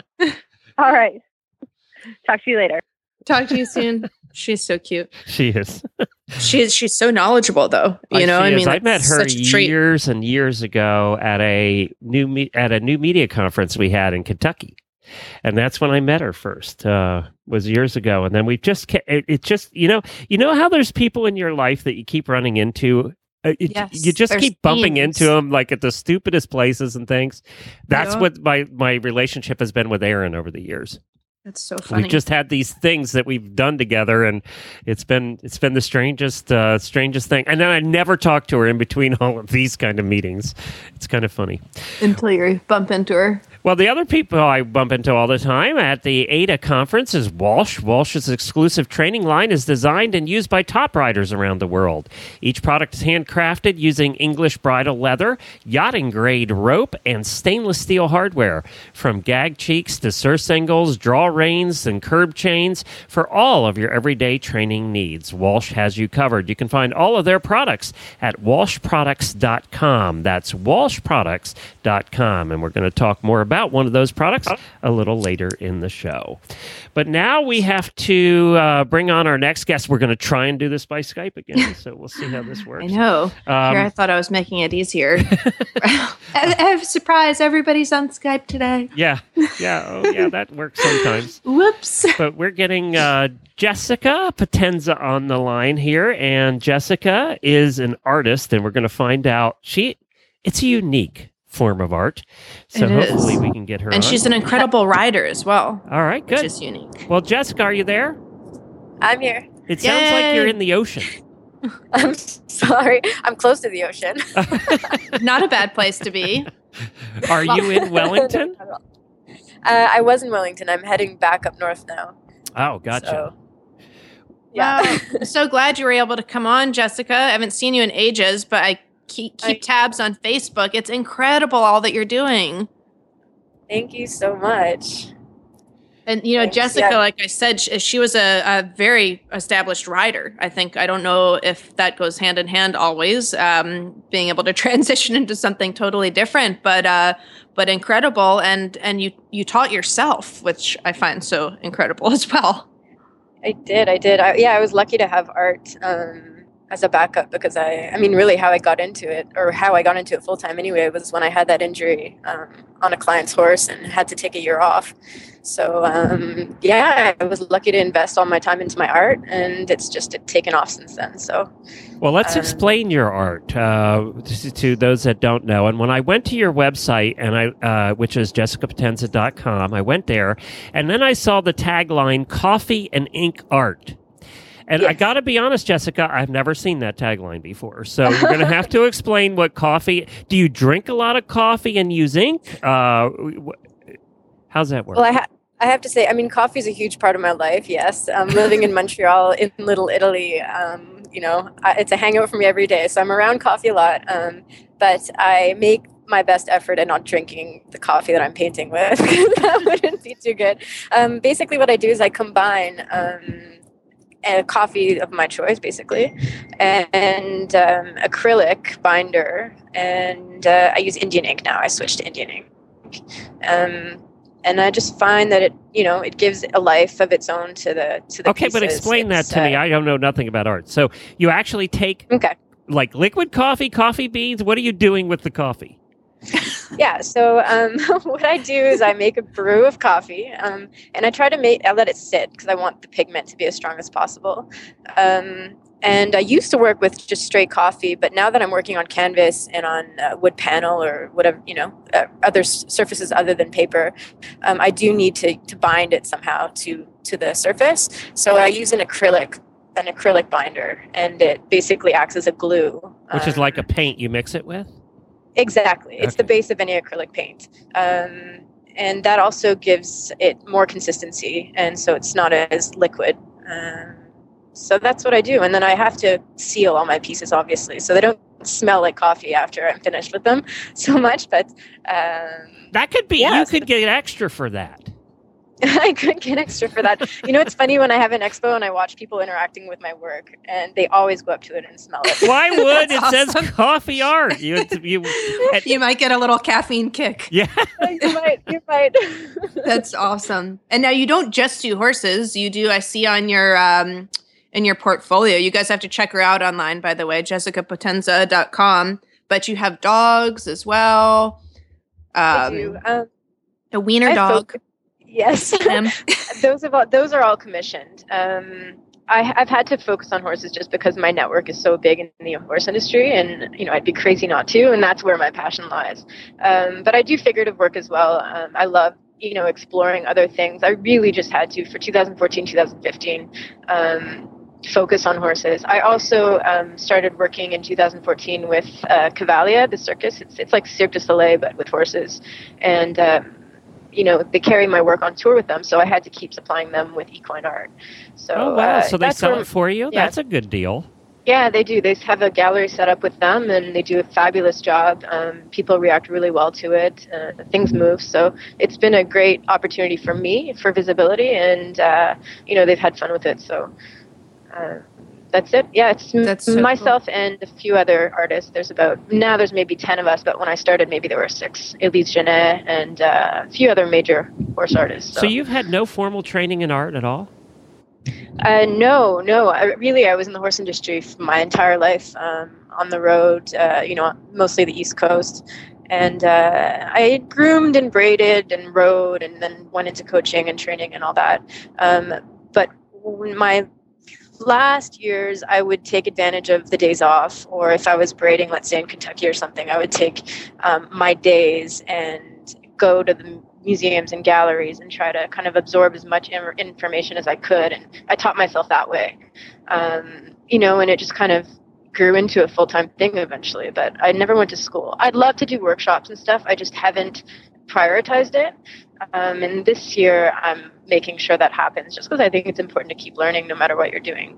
All right. Talk to you later. Talk to you soon. She's so cute. She is. She's so knowledgeable, though. I met her years and years ago at a new media conference we had in Kentucky, and that's when I met her first. Was years ago, and then we just you know how there's people in your life that you keep running into. You just keep bumping into them like at the stupidest places and things. That's what my relationship has been with Erin over the years. That's so funny. We've just had these things that we've done together, and it's been the strangest thing. And then I never talk to her in between all of these kind of meetings. It's kind of funny until you bump into her. Well, the other people I bump into all the time at the ADA conference is Walsh. Walsh's exclusive training line is designed and used by top riders around the world. Each product is handcrafted using English bridle leather, yachting-grade rope, and stainless steel hardware. From gag cheeks to surcingles, draw reins, and curb chains, for all of your everyday training needs, Walsh has you covered. You can find all of their products at walshproducts.com. That's walshproducts.com, and we're going to talk more about about one of those products a little later in the show. But now we have to bring on our next guest. We're going to try and do this by Skype again, so we'll see how this works. I know. Here, I thought I was making it easier. I have a surprise. Everybody's on Skype today. Yeah. Oh, yeah, that works sometimes. Whoops. But we're getting Jessica Potenza on the line here, and Jessica is an artist, and we're going to find out it's a unique form of art. So hopefully we can get her and on. She's an incredible writer as well. All right, good. Which is unique. Well, Jessica, are you there? I'm here. It sounds like you're in the ocean. I'm sorry. I'm close to the ocean. Not a bad place to be. Are you in Wellington? I was in Wellington. I'm heading back up north now. Oh, gotcha. So, yeah. Wow. So glad you were able to come on, Jessica. I haven't seen you in ages, but I keep tabs on Facebook. It's incredible all that you're doing. Thank you so much. And, thanks, Jessica, like I said, she was a very established writer. I don't know if that goes hand in hand always, being able to transition into something totally different, but incredible. And you taught yourself, which I find so incredible as well. I did. I was lucky to have art as a backup because really how I got into it, or how I got into it full time anyway, was when I had that injury on a client's horse and had to take a year off. So I was lucky to invest all my time into my art, and it's just taken off since then. So, well, let's explain your art to those that don't know. And when I went to your website, and which is jessicapotenza.com, I went there, and then I saw the tagline "Coffee and Ink Art." And yes. I got to be honest, Jessica, I've never seen that tagline before. So you're going to have to explain what coffee. Do you drink a lot of coffee and use ink? How's that work? Well, I have to say, coffee is a huge part of my life. Yes, living in Montreal, in Little Italy, it's a hangout for me every day. So I'm around coffee a lot, but I make my best effort at not drinking the coffee that I'm painting with. That wouldn't be too good. Basically, what I do is I combine a coffee of my choice, basically, and acrylic binder, and I use Indian ink now. I switched to Indian ink. And I just find that it gives a life of its own to the Okay, pieces. but explain that to me. I don't know nothing about art. So you actually take like liquid coffee beans. What are you doing with the coffee? Yeah, so what I do is I make a brew of coffee, and I let it sit because I want the pigment to be as strong as possible. And I used to work with just straight coffee, but now that I'm working on canvas and on wood panel or whatever, other surfaces other than paper, I do need to bind it somehow to the surface. So I use an acrylic binder, and it basically acts as a glue. Which is like a paint you mix it with? Exactly. It's the base of any acrylic paint. And that also gives it more consistency, and so it's not as liquid. So that's what I do. And then I have to seal all my pieces, obviously, so they don't smell like coffee after I'm finished with them so much. But that could be, you could get extra for that. I could get extra for that. It's funny when I have an expo and I watch people interacting with my work, and they always go up to it and smell it. Why would? It says coffee art. You might get a little caffeine kick. Yeah. You might. That's awesome. And now you don't just do horses. You do, I see on your in your portfolio. You guys have to check her out online, by the way, jessicapotenza.com. But you have dogs as well. I do. A wiener dog. Yes. Those are all commissioned. I've had to focus on horses just because my network is so big in the horse industry, and I'd be crazy not to, and that's where my passion lies. But I do figurative work as well. I love exploring other things. I really just had to, for 2014, 2015, focus on horses. I also started working in 2014 with Cavalia, the circus. It's like Cirque du Soleil, but with horses. And, they carry my work on tour with them, so I had to keep supplying them with equine art. So, oh, wow. So they sell it for you? Yeah. That's a good deal. Yeah, they do. They have a gallery set up with them, and they do a fabulous job. People react really well to it. Things move. So it's been a great opportunity for me for visibility, and, they've had fun with it. So That's it. Yeah, it's That's so myself and a few other artists. There's maybe 10 of us, but when I started, maybe there were 6. Elise Genet and a few other major horse artists. So you've had no formal training in art at all? No. I was in the horse industry for my entire life, on the road, mostly the East Coast. And I groomed and braided and rode and then went into coaching and training and all that. But my last years, I would take advantage of the days off, or if I was braiding, let's say in Kentucky or something, I would take my days and go to the museums and galleries and try to kind of absorb as much information as I could. And I taught myself that way, and it just kind of grew into a full-time thing eventually. But I never went to school. I'd love to do workshops and stuff. I just haven't prioritized it. And this year I'm making sure that happens just because I think it's important to keep learning no matter what you're doing.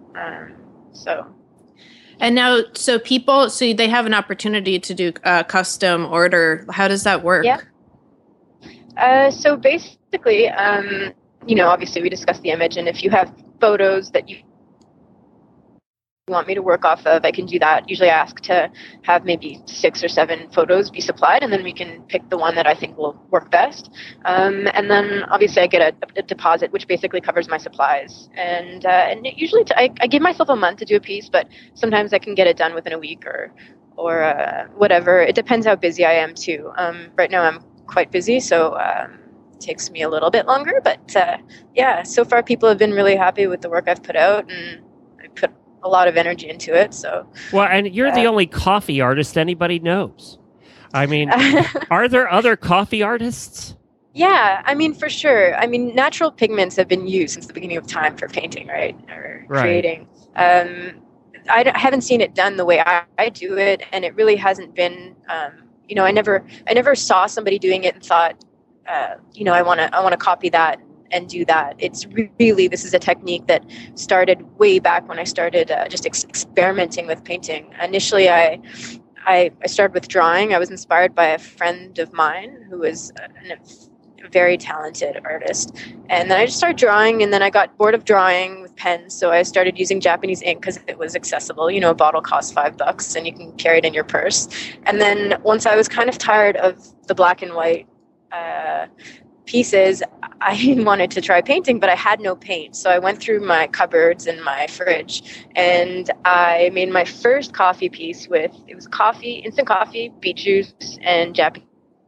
And now, so they have an opportunity to do custom order. How does that work? Yeah. So basically, obviously we discussed the image, and if you have photos that you want me to work off of, I can do that. Usually I ask to have maybe 6 or 7 photos be supplied, and then we can pick the one that I think will work best. And then obviously I get a deposit, which basically covers my supplies. And usually I give myself a month to do a piece, but sometimes I can get it done within a week or whatever. It depends how busy I am too. Right now I'm quite busy, so it takes me a little bit longer. But so far people have been really happy with the work I've put out, and I put a lot of energy into it. So and you're the only coffee artist anybody knows. I mean, are there other coffee artists? Yeah, I mean, for sure. I mean, natural pigments have been used since the beginning of time for painting, right? Or creating. I haven't seen it done the way I do it, and it really hasn't been. I never saw somebody doing it and thought, I want to copy that and do that. It's really, this is a technique that started way back when I started just experimenting with painting. Initially, I started with drawing. I was inspired by a friend of mine who was a very talented artist. And then I just started drawing, and then I got bored of drawing with pens. So I started using Japanese ink because it was accessible. A bottle costs $5 and you can carry it in your purse. And then once I was kind of tired of the black and white pieces, I wanted to try painting, but I had no paint. So I went through my cupboards and my fridge, and I made my first coffee piece it was coffee, instant coffee, beet juice, and Japanese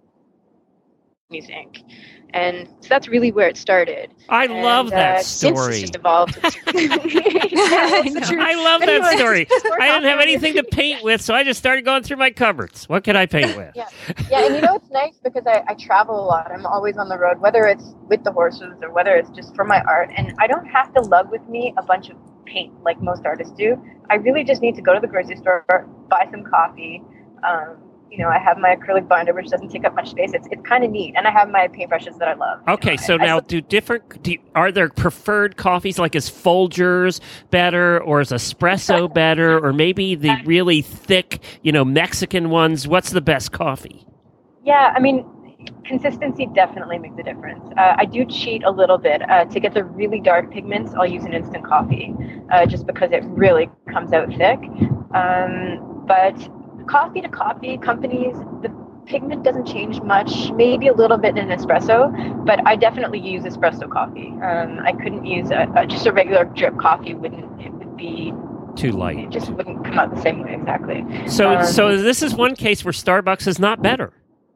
ink. And so that's really where it started. I love that story. Since it's just evolved. I love that story. I didn't have anything to paint with, so I just started going through my cupboards. What could I paint with? Yeah, and it's nice because I travel a lot. I'm always on the road, whether it's with the horses or whether it's just for my art. And I don't have to lug with me a bunch of paint like most artists do. I really just need to go to the grocery store, buy some coffee. I have my acrylic binder, which doesn't take up much space. It's kind of neat. And I have my paintbrushes that I love. Okay, so now are there preferred coffees, like is Folgers better, or is espresso better, or maybe the really thick, Mexican ones? What's the best coffee? Yeah, I mean, consistency definitely makes a difference. I do cheat a little bit. To get the really dark pigments, I'll use an instant coffee, just because it really comes out thick. But coffee to coffee companies, the pigment doesn't change much, maybe a little bit in espresso, but I definitely use espresso coffee. I couldn't use just a regular drip coffee. It would be too light. It just wouldn't come out the same way, exactly. So this is one case where Starbucks is not better.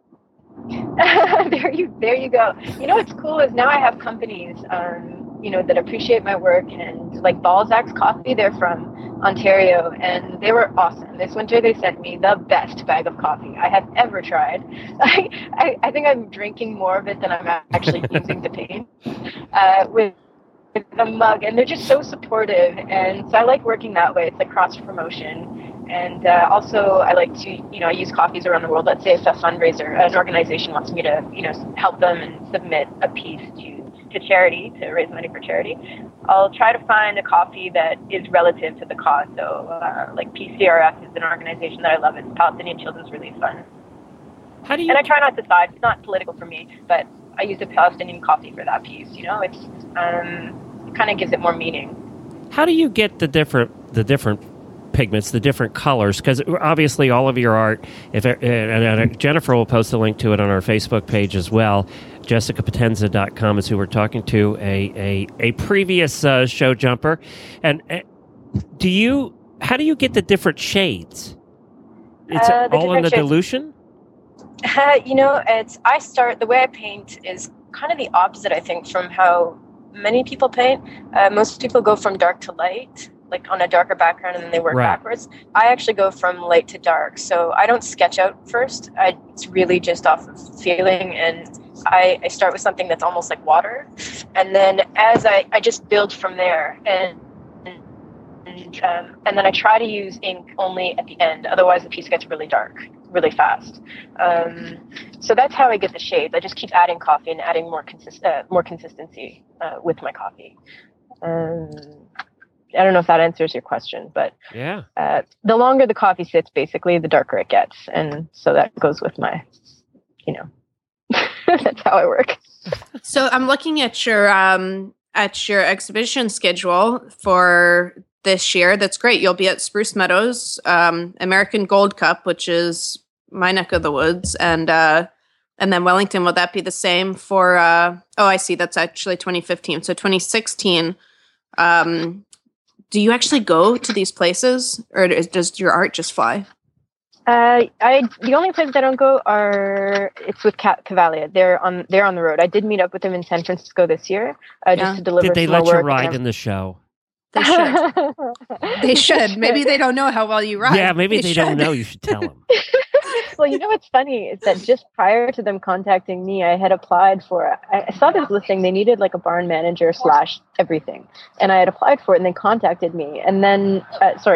There you go. What's cool is now I have companies that appreciate my work, and like Balzac's Coffee, they're from Ontario, and they were awesome. This winter they sent me the best bag of coffee I have ever tried. I think I'm drinking more of it than I'm actually using to paint with the mug, and they're just so supportive, and so I like working that way. It's like cross promotion. And also I like to, I use coffees around the world. Let's say if a fundraiser, an organization wants me to, help them and submit a piece to charity, to raise money for charity, I'll try to find a coffee that is relative to the cause. So like PCRF is an organization that I love. It's Palestinian Children's Relief Fund. And I try not to side. It's not political for me, but I use a Palestinian coffee for that piece. It's it kind of gives it more meaning. How do you get the different pigments, the different colors? Because obviously all of your art, and Jennifer will post a link to it on our Facebook page as well. JessicaPotenza.com is who we're talking to, a previous show jumper. And how do you get the different shades? It's all in the dilution? The way I paint is kind of the opposite, I think, from how many people paint. Most people go from dark to light, like on a darker background, and then they work backwards. I actually go from light to dark. So I don't sketch out first. It's really just off of feeling, and I start with something that's almost like water. And then as I just build from there, and then I try to use ink only at the end. Otherwise, the piece gets really dark really fast. So that's how I get the shades. I just keep adding coffee and adding more consistency with my coffee. I don't know if that answers your question, but the longer the coffee sits, basically, the darker it gets. And so that goes with my, that's how I work. So I'm looking at your exhibition schedule for this year. That's great. You'll be at Spruce Meadows, American Gold Cup, which is my neck of the woods, and then Wellington. Will that be the same for? I see. That's actually 2015. So 2016. Do you actually go to these places, or does your art just fly? The only places I don't go it's with Cavalia. They're on the road. I did meet up with them in San Francisco this year, just to deliver. Did they some let more you work ride in the show? They should. They should. Maybe they don't know how well you ride. Yeah, maybe they don't know. You should tell them. Well, what's funny is that just prior to them contacting me, I had applied for. I saw this listing. They needed like a barn manager / everything, and I had applied for it, and they contacted me. And then,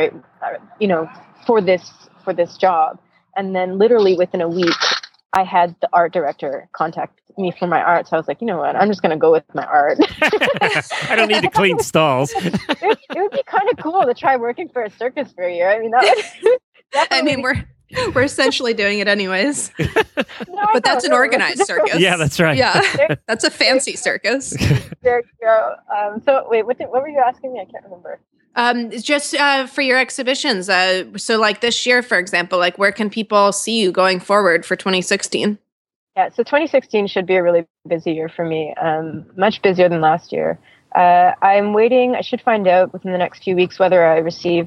for this job, and then literally within a week, I had the art director contact me for my art. So I was like, you know what? I'm just going to go with my art. I don't need to clean stalls. It would be kind of cool to try working for a circus for a year. I mean, that would we're essentially doing it anyways. But that's an organized circus. Yeah, that's right. Yeah, that's a fancy circus. There you go. So wait, what were you asking me? I can't remember. Just for your exhibitions. So like this year, for example, like where can people see you going forward for 2016? Yeah, so 2016 should be a really busy year for me. Much busier than last year. I'm waiting. I should find out within the next few weeks whether I receive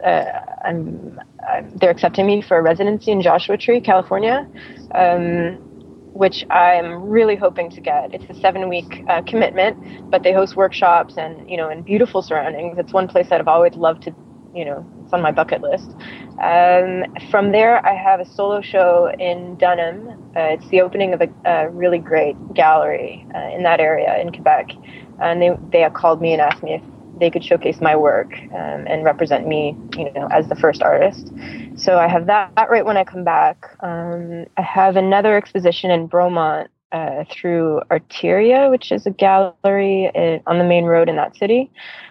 they're accepting me for a residency in Joshua Tree, California, which I'm really hoping to get. It's a 7-week commitment, but they host workshops and, in beautiful surroundings. It's one place that I've always loved to, it's on my bucket list. From there, I have a solo show in Dunham. It's the opening of a really great gallery in that area in Quebec. And they called me and asked me if they could showcase my work and represent me, as the first artist. So I have that right when I come back. I have another exposition in Bromont through Arteria, which is a gallery on the main road in that city,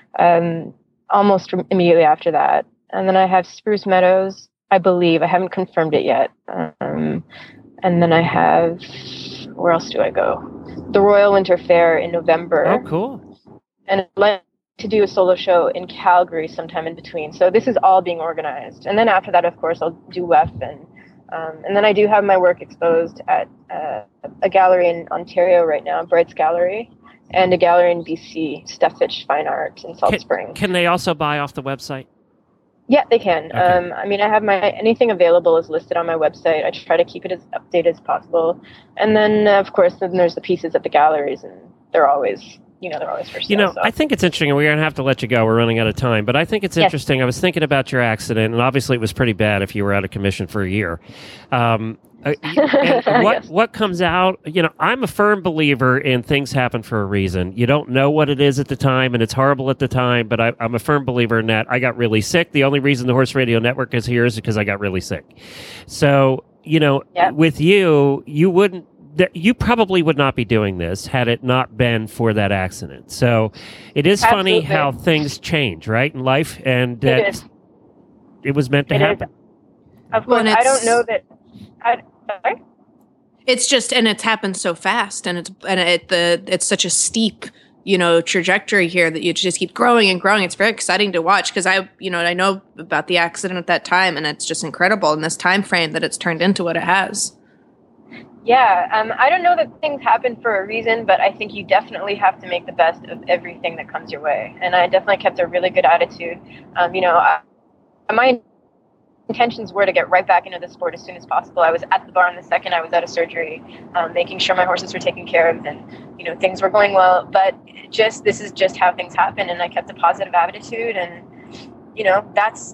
almost immediately after that. And then I have Spruce Meadows, I believe. I haven't confirmed it yet. And then I have, where else do I go? The Royal Winter Fair in November. Oh, cool. And I'd like to do a solo show in Calgary sometime in between. So this is all being organized. And then after that, of course, I'll do WEF. And then I do have my work exposed at a gallery in Ontario right now, Bright's Gallery, and a gallery in BC, Steffich Fine Art in Salt Spring. Can they also buy off the website? Yeah, they can. Okay. I have anything available is listed on my website. I try to keep it as updated as possible. And then, of course, then there's the pieces at the galleries, and they're always for sale. I think it's interesting. We're going to have to let you go. We're running out of time. But I think it's interesting. I was thinking about your accident, and obviously it was pretty bad if you were out of commission for a year. What comes out, I'm a firm believer in things happen for a reason. You don't know what it is at the time, and it's horrible at the time, but I'm a firm believer in that. I got really sick. The only reason the Horse Radio Network is here is because I got really sick. So, with you probably would not be doing this had it not been for that accident. So it is funny how things change, right, in life, and that it was meant to happen. Of course, I don't know that. It's just, and it's happened so fast, and it's such a steep trajectory here that you just keep growing and growing. It's very exciting to watch because I know about the accident at that time, and it's just incredible in this time frame that it's turned into what it has. Yeah, I don't know that things happen for a reason, but I think you definitely have to make the best of everything that comes your way. And I definitely kept a really good attitude. My intentions were to get right back into the sport as soon as possible. I was at the barn the second I was out of surgery, making sure my horses were taken care of and, things were going well. But this is just how things happen. And I kept a positive attitude, and, that's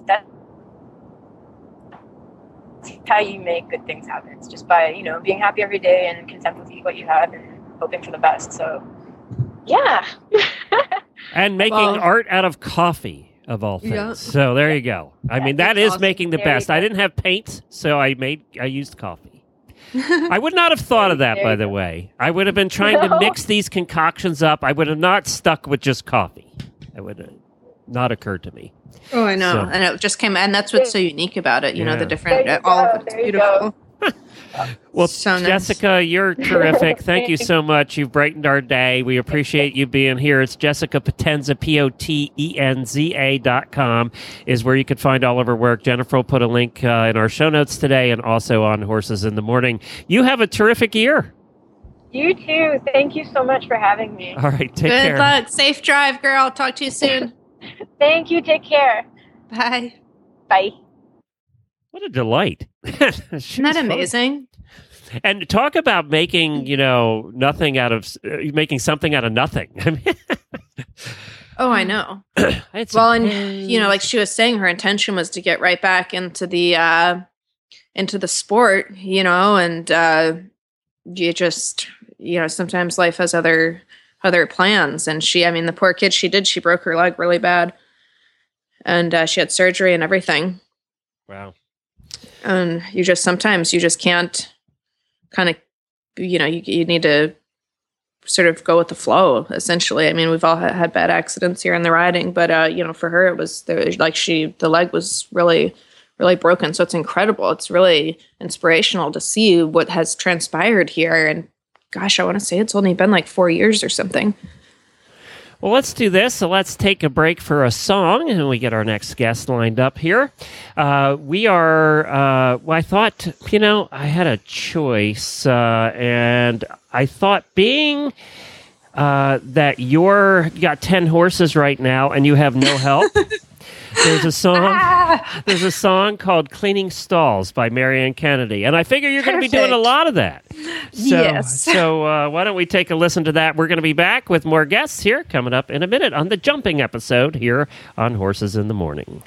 how you make good things happen. It's just by, being happy every day and content with what you have and hoping for the best. So, yeah. And making art out of coffee, of all things. Yeah. So there you go. I mean, that is awesome. Making the best. I didn't have paint, so I used coffee. I would not have thought of that, by the way. I would have been trying to mix these concoctions up. I would have not stuck with just coffee. It would have not occurred to me. Oh, I know. So. And it just came, and that's what's so unique about it. The different, all of it's beautiful. Well, so Jessica, nice. You're terrific. Thank you so much. You've brightened our day. We appreciate you being here. It's Jessica Potenza, Potenza.com is where you can find all of her work. Jennifer will put a link in our show notes today and also on Horses in the Morning. You have a terrific year. You too. Thank you so much for having me. All right. Take care. Good luck. Safe drive, girl. Talk to you soon. Thank you. Take care. Bye. Bye. What a delight. Isn't that amazing? And talk about making, nothing out of, making something out of nothing. Oh, I know. Well, and, like she was saying, her intention was to get right back into the sport, and you just, sometimes life has other plans. And the poor kid, she broke her leg really bad. And she had surgery and everything. Wow. And you just can't kind of, you need to sort of go with the flow, essentially. We've all had bad accidents here in the riding, but, for her, it was the leg was really, really broken. So it's incredible. It's really inspirational to see what has transpired here. And gosh, I want to say it's only been like 4 years or something. Well, let's do this. So let's take a break for a song, and we get our next guest lined up here. We are, I thought, I had a choice, and I thought being that you got 10 horses right now and you have no help, there's a song called Cleaning Stalls by Marianne Kennedy, and I figure you're going to be doing a lot of that. Yes. So why don't we take a listen to that? We're going to be back with more guests here coming up in a minute on the Jumping episode here on Horses in the Morning.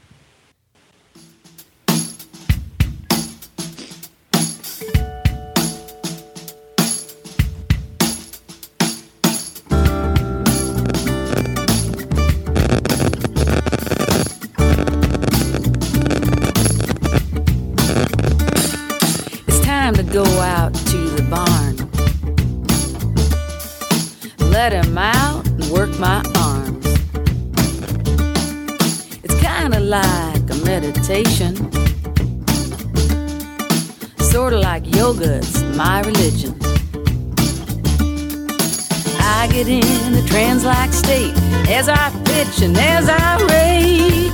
Go out to the barn, let him out and work my arms. It's kind of like a meditation, sort of like yoga, it's my religion. I get in a trance-like state as I pitch and as I rake.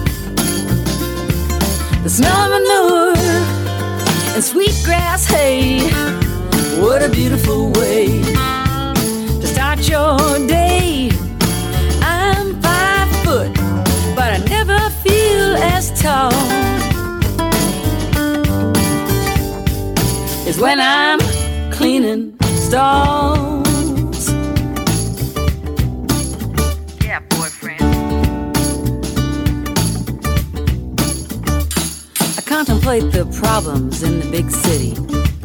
The smell of manure and sweet grass hay, what a beautiful way to start your day. I'm 5 foot, but I never feel as tall as when I'm cleaning stalls. Yeah, boyfriend. Contemplate the problems in the big city.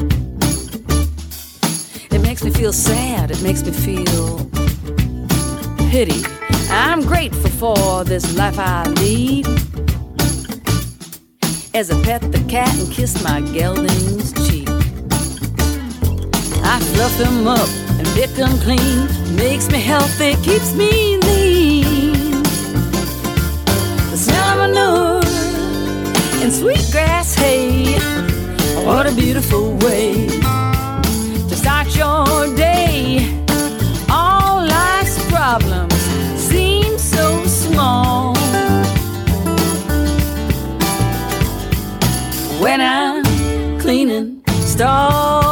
It makes me feel sad, it makes me feel pity. I'm grateful for this life I lead. As I pet the cat and kiss my gelding's cheek, I fluff him up and pick him clean. Makes me healthy, keeps me lean. The smell of manure and sweet grass hay, what a beautiful way to start your day. All life's problems problems seem so small. When I'm cleaning stalls.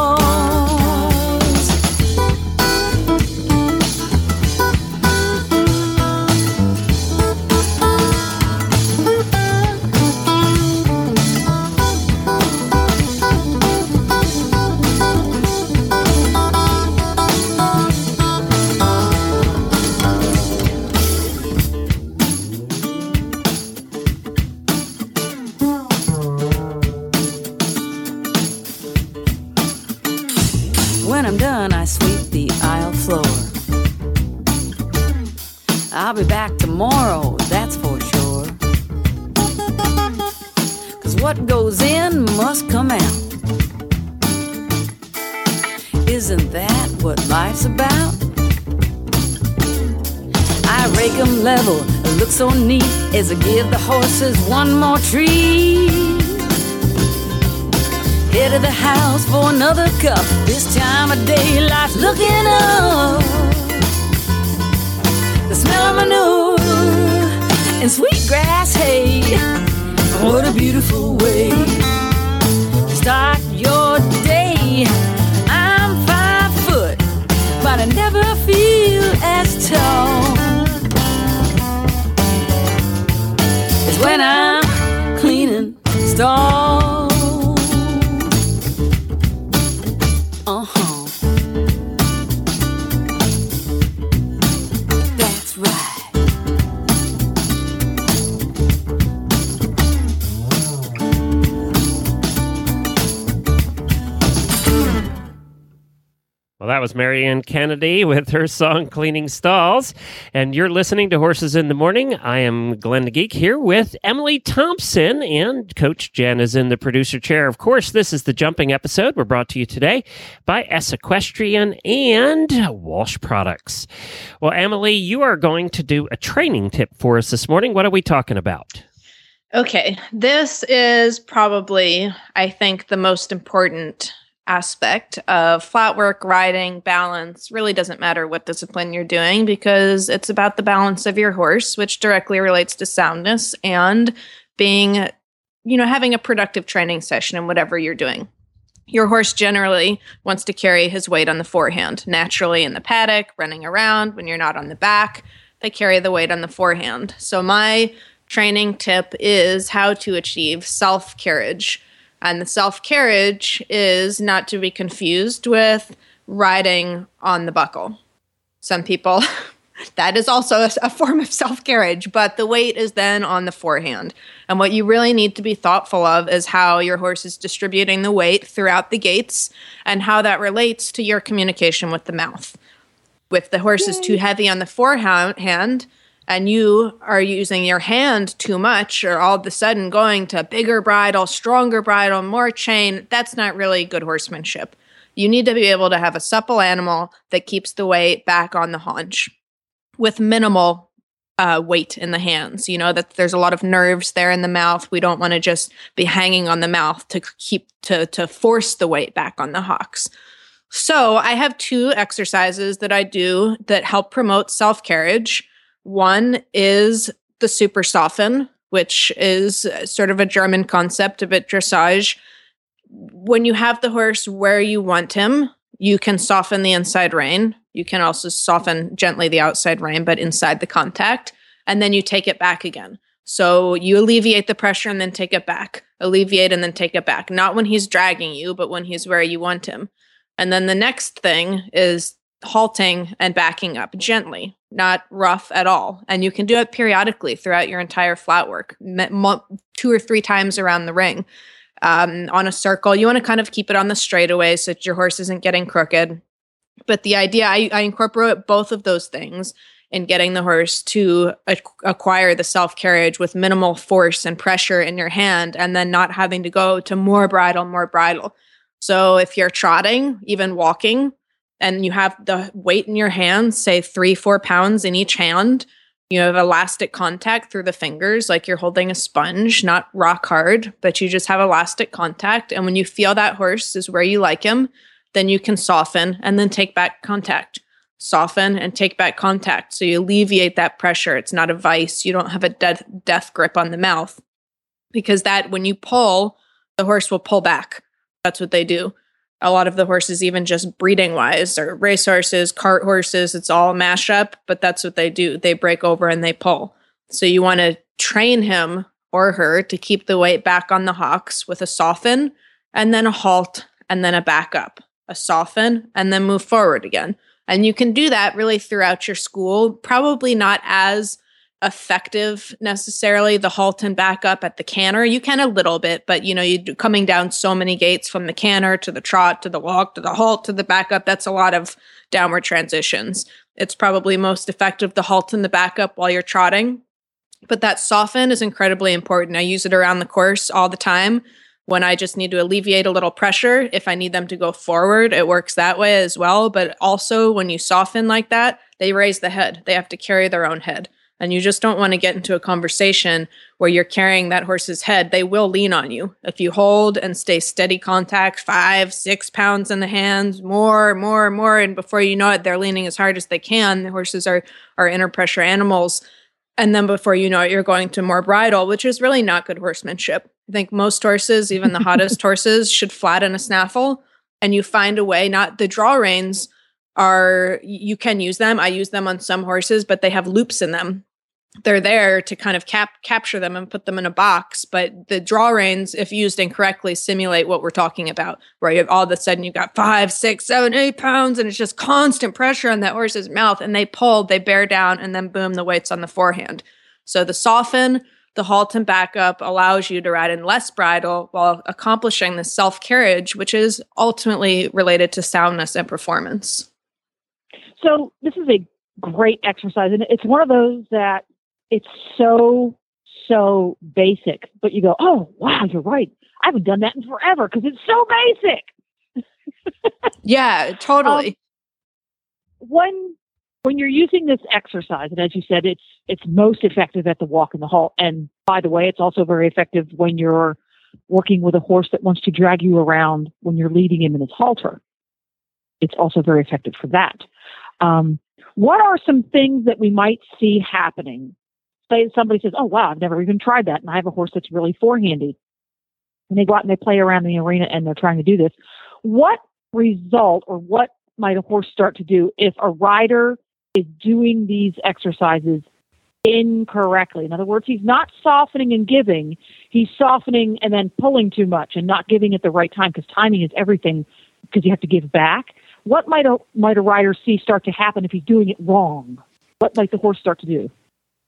When I'm done, I sweep the aisle floor. I'll be back tomorrow, that's for sure. 'Cause what goes in must come out. Isn't that what life's about? I rake 'em level, it looks so neat as I give the horses one more treat. Head of the house for another cup. This time of day, life's looking up. The smell of manure and sweet grass hay. What a beautiful way to start your day. I'm 5 foot, but I never feel as tall as when I'm cleaning stalls. That's right. Well, that was Marianne Kennedy with her song Cleaning Stalls. And you're listening to Horses in the Morning. I am Glenn the Geek here with Emily Thompson, and Coach Jen is in the producer chair. Of course, this is the jumping episode. We're brought to you today by Equestrian and Walsh Products. Well, Emily, you are going to do a training tip for us this morning. What are we talking about? Okay, this is probably, I think, the most important aspect of flat work, riding, balance. Really doesn't matter what discipline you're doing because it's about the balance of your horse, which directly relates to soundness and being, having a productive training session in whatever you're doing. Your horse generally wants to carry his weight on the forehand. Naturally in the paddock, running around, when you're not on the back, they carry the weight on the forehand. So my training tip is how to achieve self-carriage. And the self-carriage is not to be confused with riding on the buckle. Some people, that is also a form of self-carriage, but the weight is then on the forehand. And what you really need to be thoughtful of is how your horse is distributing the weight throughout the gaits and how that relates to your communication with the mouth. If the horse is too heavy on the forehand, and you are using your hand too much or all of a sudden going to bigger bridle, stronger bridle, more chain, that's not really good horsemanship. You need to be able to have a supple animal that keeps the weight back on the haunch with minimal weight in the hands. That there's a lot of nerves there in the mouth. We don't want to just be hanging on the mouth to keep to force the weight back on the hocks. So I have 2 exercises that I do that help promote self-carriage. One is the super soften, which is sort of a German concept, a bit dressage. When you have the horse where you want him, you can soften the inside rein. You can also soften gently the outside rein, but inside the contact, and then you take it back again. So you alleviate the pressure and then take it back, alleviate and then take it back. Not when he's dragging you, but when he's where you want him. And then the next thing is halting and backing up gently, not rough at all. And you can do it periodically throughout your entire flat work, 2 or 3 times around the ring. On a circle, you want to kind of keep it on the straightaway so that your horse isn't getting crooked. But the idea, I incorporate both of those things in getting the horse to acquire the self-carriage with minimal force and pressure in your hand, and then not having to go to more bridle. So if you're trotting, even walking, and you have the weight in your hands, say 3-4 pounds in each hand, you have elastic contact through the fingers, like you're holding a sponge, not rock hard, but you just have elastic contact. And when you feel that horse is where you like him, then you can soften and then take back contact. soften, and take back contact. So you alleviate that pressure. It's not a vice. You don't have a death grip on the mouth, because that when you pull, the horse will pull back. That's what they do. A lot of the horses, even just breeding wise, or race horses, cart horses, it's all mash up, but that's what they do. They break over and they pull. So you want to train him or her to keep the weight back on the hocks with a soften, and then a halt, and then a back up, a soften, and then move forward again. And you can do that really throughout your school. Probably not as effective necessarily, the halt and back up at the canter. You can a little bit, but you're coming down so many gates from the canter to the trot to the walk to the halt to the back up. That's a lot of downward transitions. It's probably most effective, the halt and the back up while you're trotting. But that soften is incredibly important. I use it around the course all the time. When I just need to alleviate a little pressure, if I need them to go forward, it works that way as well. But also when you soften like that, they raise the head. They have to carry their own head. And you just don't want to get into a conversation where you're carrying that horse's head. They will lean on you. If you hold and stay steady contact, 5, 6 pounds in the hands, more. And before you know it, they're leaning as hard as they can. The horses are inner pressure animals. And then before you know it, you're going to more bridle, which is really not good horsemanship. I think most horses, even the hottest horses, should flatten a snaffle. And you find a way, not the draw reins you can use them. I use them on some horses, but they have loops in them. They're there to kind of capture them and put them in a box. But the draw reins, if used incorrectly, simulate what we're talking about, where you have all of a sudden you've got 5, 6, 7, 8 pounds, and it's just constant pressure on that horse's mouth. And they pull, they bear down, and then boom, the weight's on the forehand. So the soften, the halt and back up allows you to ride in less bridle while accomplishing the self-carriage, which is ultimately related to soundness and performance. So this is a great exercise, and it's one of those that it's so basic, but you go, oh, wow, you're right. I haven't done that in forever because it's so basic. Yeah, totally. When you're using this exercise, and as you said, it's most effective at the walk and the halt. And by the way, it's also very effective when you're working with a horse that wants to drag you around when you're leading him in his halter. It's also very effective for that. What are some things that we might see happening? Say somebody says, oh, wow, I've never even tried that, and I have a horse that's really forehandy. And they go out and they play around in the arena and they're trying to do this. What result or what might a horse start to do if a rider is doing these exercises incorrectly? In other words, he's not softening and giving. He's softening and then pulling too much and not giving at the right time, because timing is everything, because you have to give back. What might a rider see start to happen if he's doing it wrong? What might the horse start to do?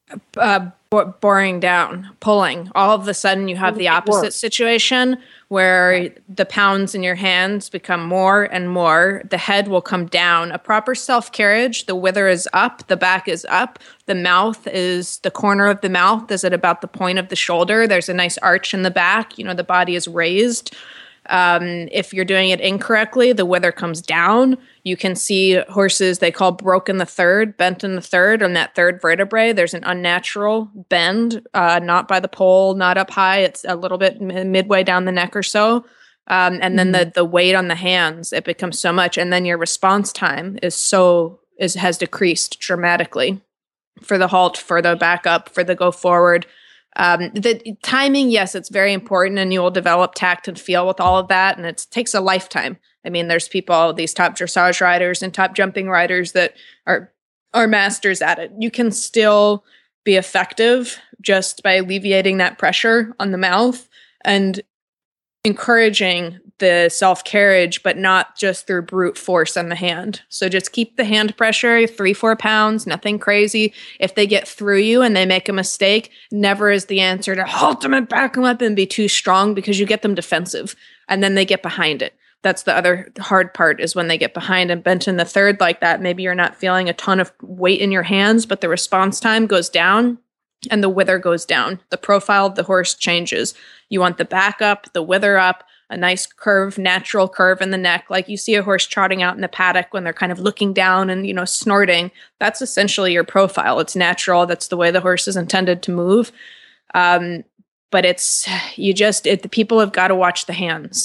Boring down, pulling. All of a sudden, you have the opposite situation where the pounds in your hands become more and more. The head will come down. A proper self-carriage, the wither is up, the back is up, the corner of the mouth is at about the point of the shoulder. There's a nice arch in the back. The body is raised. If you're doing it incorrectly, the wither comes down. You can see horses they call broken the third, bent in the third, on that third vertebrae. There's an unnatural bend, not by the pole, not up high. It's a little bit midway down the neck or so. And then the weight on the hands, it becomes so much. And then your response time has decreased dramatically for the halt, for the back up, for the go forward. The timing, yes, it's very important, and you will develop tact and feel with all of that, and it takes a lifetime. I mean, there's people, these top dressage riders and top jumping riders that are masters at it. You can still be effective just by alleviating that pressure on the mouth and encouraging the self-carriage, but not just through brute force on the hand. So just keep the hand pressure, 3-4 pounds, nothing crazy. If they get through you and they make a mistake, never is the answer to halt them and back them up and be too strong, because you get them defensive and then they get behind it. That's the other hard part, is when they get behind and bent in the third like that. Maybe you're not feeling a ton of weight in your hands, but the response time goes down and the wither goes down. The profile of the horse changes. You want the back up, the wither up, a nice curve, natural curve in the neck, like you see a horse trotting out in the paddock when they're kind of looking down and, snorting. That's essentially your profile. It's natural. That's the way the horse is intended to move. But the people have got to watch the hands.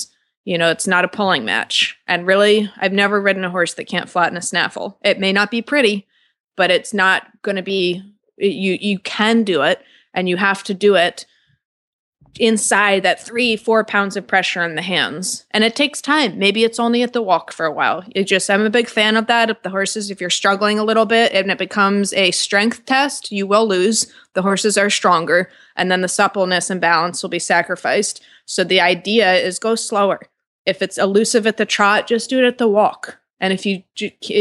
It's not a pulling match. And really, I've never ridden a horse that can't flatten a snaffle. It may not be pretty, but it's not going to be, you can do it, and you have to do it inside that 3-4 pounds of pressure in the hands. And it takes time. Maybe it's only at the walk for a while. I'm a big fan of that. If the horses, if you're struggling a little bit and it becomes a strength test, you will lose. The horses are stronger, and then the suppleness and balance will be sacrificed. So the idea is go slower. If it's elusive at the trot, just do it at the walk. And if you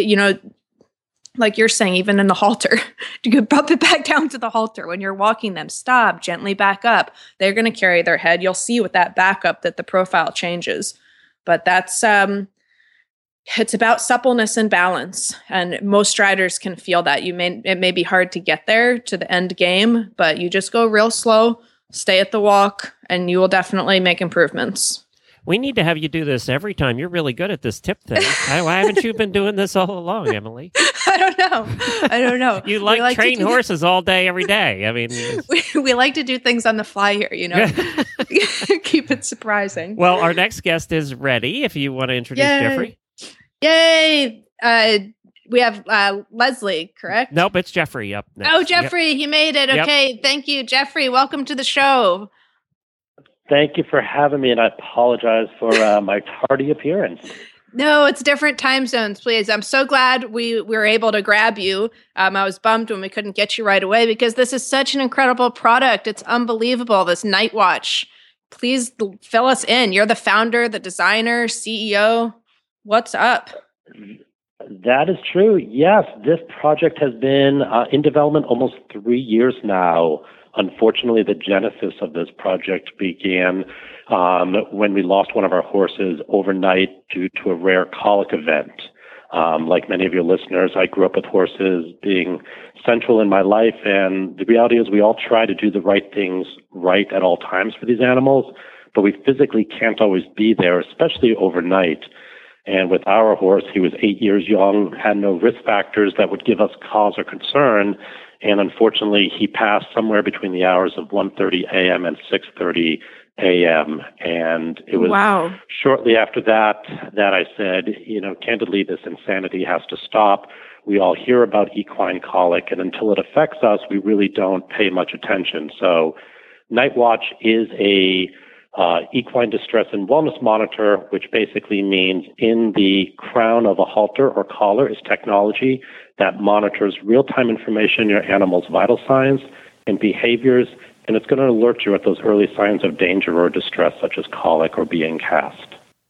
like you're saying, even in the halter, you could bump it back down to the halter. When you're walking them, stop, gently back up. They're going to carry their head. You'll see with that backup that the profile changes. But that's, it's about suppleness and balance. And most riders can feel that. It may be hard to get there to the end game, but you just go real slow, stay at the walk, and you will definitely make improvements. We need to have you do this every time. You're really good at this tip thing. Why haven't you been doing this all along, Emily? I don't know. You like train horses all day, every day. I mean, we like to do things on the fly here, Keep it surprising. Well, our next guest is ready. If you want to introduce Jeffrey. Yay! We have Leslie, correct? Nope, it's Jeffrey up next. Oh, Jeffrey, He made it. Okay, Thank you, Jeffrey. Welcome to the show. Thank you for having me, and I apologize for my tardy appearance. No, it's different time zones, please. I'm so glad we were able to grab you. I was bummed when we couldn't get you right away because this is such an incredible product. It's unbelievable, this Night Watch. Please fill us in. You're the founder, the designer, CEO. What's up? That is true. Yes, this project has been in development almost 3 years now. Unfortunately, the genesis of this project began when we lost one of our horses overnight due to a rare colic event. Like many of your listeners, I grew up with horses being central in my life, and the reality is we all try to do the right things right at all times for these animals, but we physically can't always be there, especially overnight. And with our horse, he was 8 years young, had no risk factors that would give us cause or concern. And unfortunately, he passed somewhere between the hours of 1:30 a.m. and 6:30 a.m. And it was shortly after that I said, candidly, this insanity has to stop. We all hear about equine colic, and until it affects us, we really don't pay much attention. So Night Watch is a equine distress and wellness monitor, which basically means in the crown of a halter or collar is technology that monitors real-time information, your animal's vital signs and behaviors, and it's going to alert you at those early signs of danger or distress, such as colic or being cast.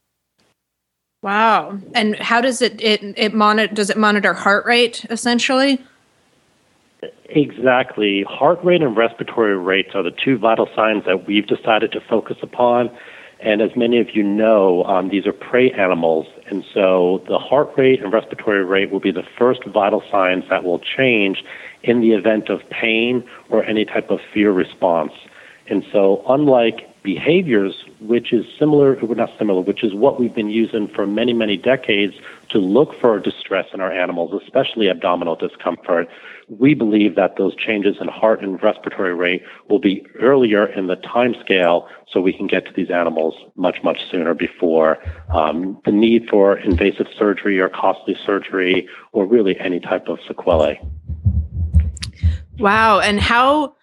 Wow. And how does it monitor? Does it monitor heart rate, essentially? Exactly. Heart rate and respiratory rates are the two vital signs that we've decided to focus upon. And as many of you know, these are prey animals. And so the heart rate and respiratory rate will be the first vital signs that will change in the event of pain or any type of fear response. And so unlike behaviors, which is which is what we've been using for many, many decades to look for distress in our animals, especially abdominal discomfort, we believe that those changes in heart and respiratory rate will be earlier in the time scale so we can get to these animals much, much sooner before the need for invasive surgery or costly surgery or really any type of sequelae. Wow. And how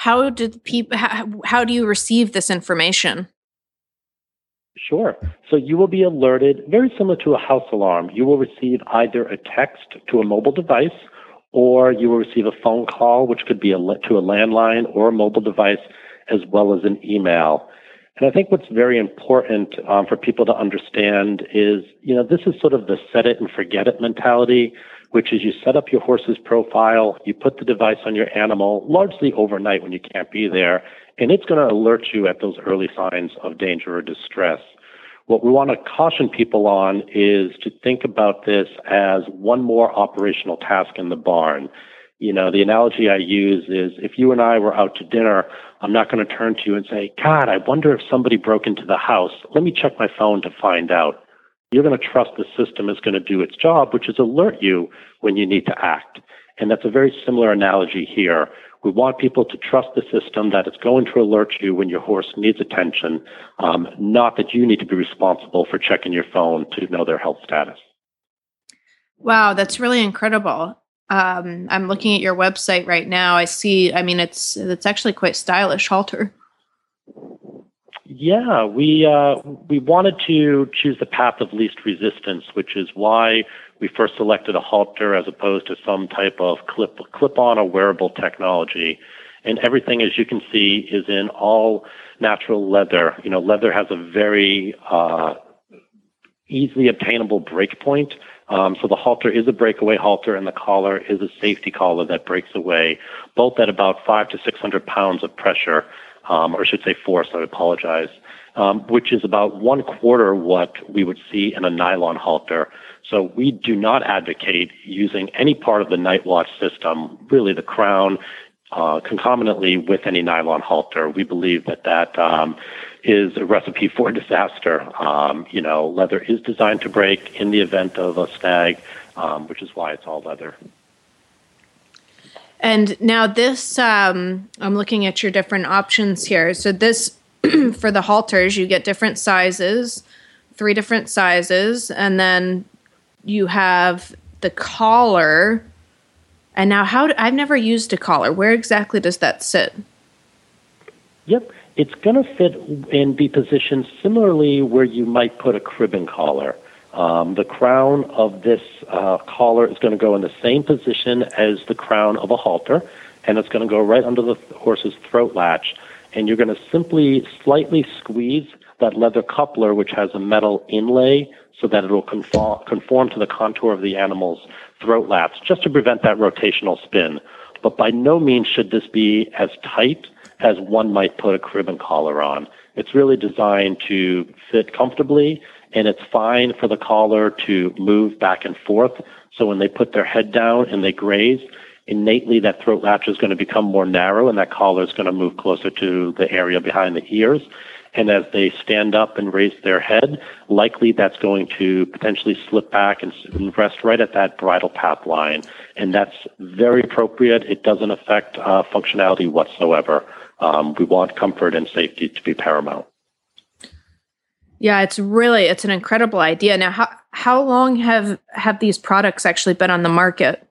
do you receive this information? Sure. So you will be alerted, very similar to a house alarm. You will receive either a text to a mobile device, or you will receive a phone call, which could be to a landline or a mobile device, as well as an email. And I think what's very important for people to understand is, this is sort of the set it and forget it mentality, which is you set up your horse's profile, you put the device on your animal, largely overnight when you can't be there, and it's going to alert you at those early signs of danger or distress. What we want to caution people on is to think about this as one more operational task in the barn. The analogy I use is if you and I were out to dinner, I'm not going to turn to you and say, God, I wonder if somebody broke into the house. Let me check my phone to find out. You're going to trust the system is going to do its job, which is alert you when you need to act. And that's a very similar analogy here. We want people to trust the system that it's going to alert you when your horse needs attention, not that you need to be responsible for checking your phone to know their health status. Wow, that's really incredible. I'm looking at your website right now. I see, I mean, it's actually quite stylish halter. Yeah, we wanted to choose the path of least resistance, which is why we first selected a halter as opposed to some type of clip-on or wearable technology. And everything, as you can see, is in all natural leather. You know, leather has a very easily obtainable break point. So the halter is a breakaway halter, and the collar is a safety collar that breaks away, both at about 500 to 600 pounds of pressure, or I should say force, I apologize, which is about 1/4 what we would see in a nylon halter. So we do not advocate using any part of the Night Watch system, really the crown, concomitantly with any nylon halter. We believe that is a recipe for disaster. You know, leather is designed to break in the event of a snag, which is why it's all leather. And now this, I'm looking at your different options here. So this, for the halters, you get different sizes, 3 different sizes, and then you have the collar. And now I've never used a collar. Where exactly does that sit? Yep. It's going to fit and be positioned similarly where you might put a cribbing collar. The crown of this collar is going to go in the same position as the crown of a halter, and it's going to go right under the horse's throat latch. And you're going to simply slightly squeeze that leather coupler, which has a metal inlay, so that it will conform to the contour of the animal's throat latch, just to prevent that rotational spin. But by no means should this be as tight as one might put a crib and collar on. It's really designed to fit comfortably, and it's fine for the collar to move back and forth. So when they put their head down and they graze, innately that throat latch is going to become more narrow, and that collar is going to move closer to the area behind the ears. And as they stand up and raise their head, likely that's going to potentially slip back and rest right at that bridle path line. And that's very appropriate. It doesn't affect functionality whatsoever. We want comfort and safety to be paramount. Yeah, it's an incredible idea. Now, how long have these products actually been on the market?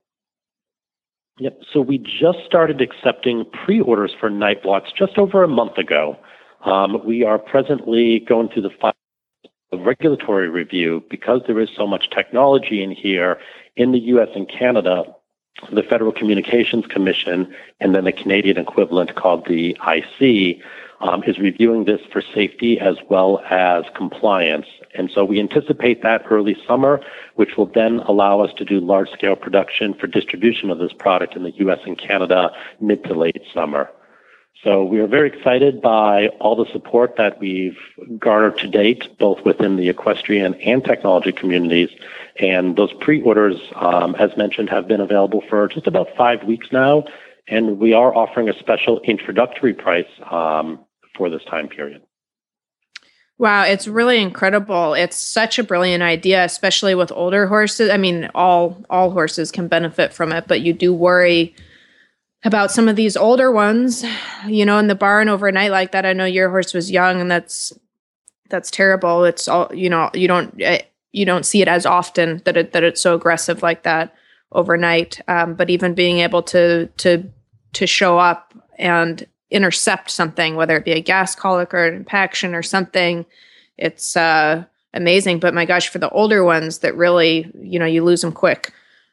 Yep. So we just started accepting pre-orders for Night Watch just over a month ago. We are presently going through the regulatory review because there is so much technology in here in the U.S. and Canada. The Federal Communications Commission and then the Canadian equivalent called the IC is reviewing this for safety as well as compliance. And so we anticipate that early summer, which will then allow us to do large-scale production for distribution of this product in the U.S. and Canada mid to late summer. So we are very excited by all the support that we've garnered to date, both within the equestrian and technology communities. And those pre-orders, as mentioned, have been available for just about 5 weeks now. And we are offering a special introductory price for this time period. Wow, it's really incredible. It's such a brilliant idea, especially with older horses. I mean, all horses can benefit from it, but you do worry about some of these older ones, you know, in the barn overnight like that. I know your horse was young, and that's terrible. It's all, you know, you don't see it as often that it's so aggressive like that overnight. But even being able to show up and intercept something, whether it be a gas colic or an impaction or something, it's amazing. But my gosh, for the older ones that really, you know, you lose them quick.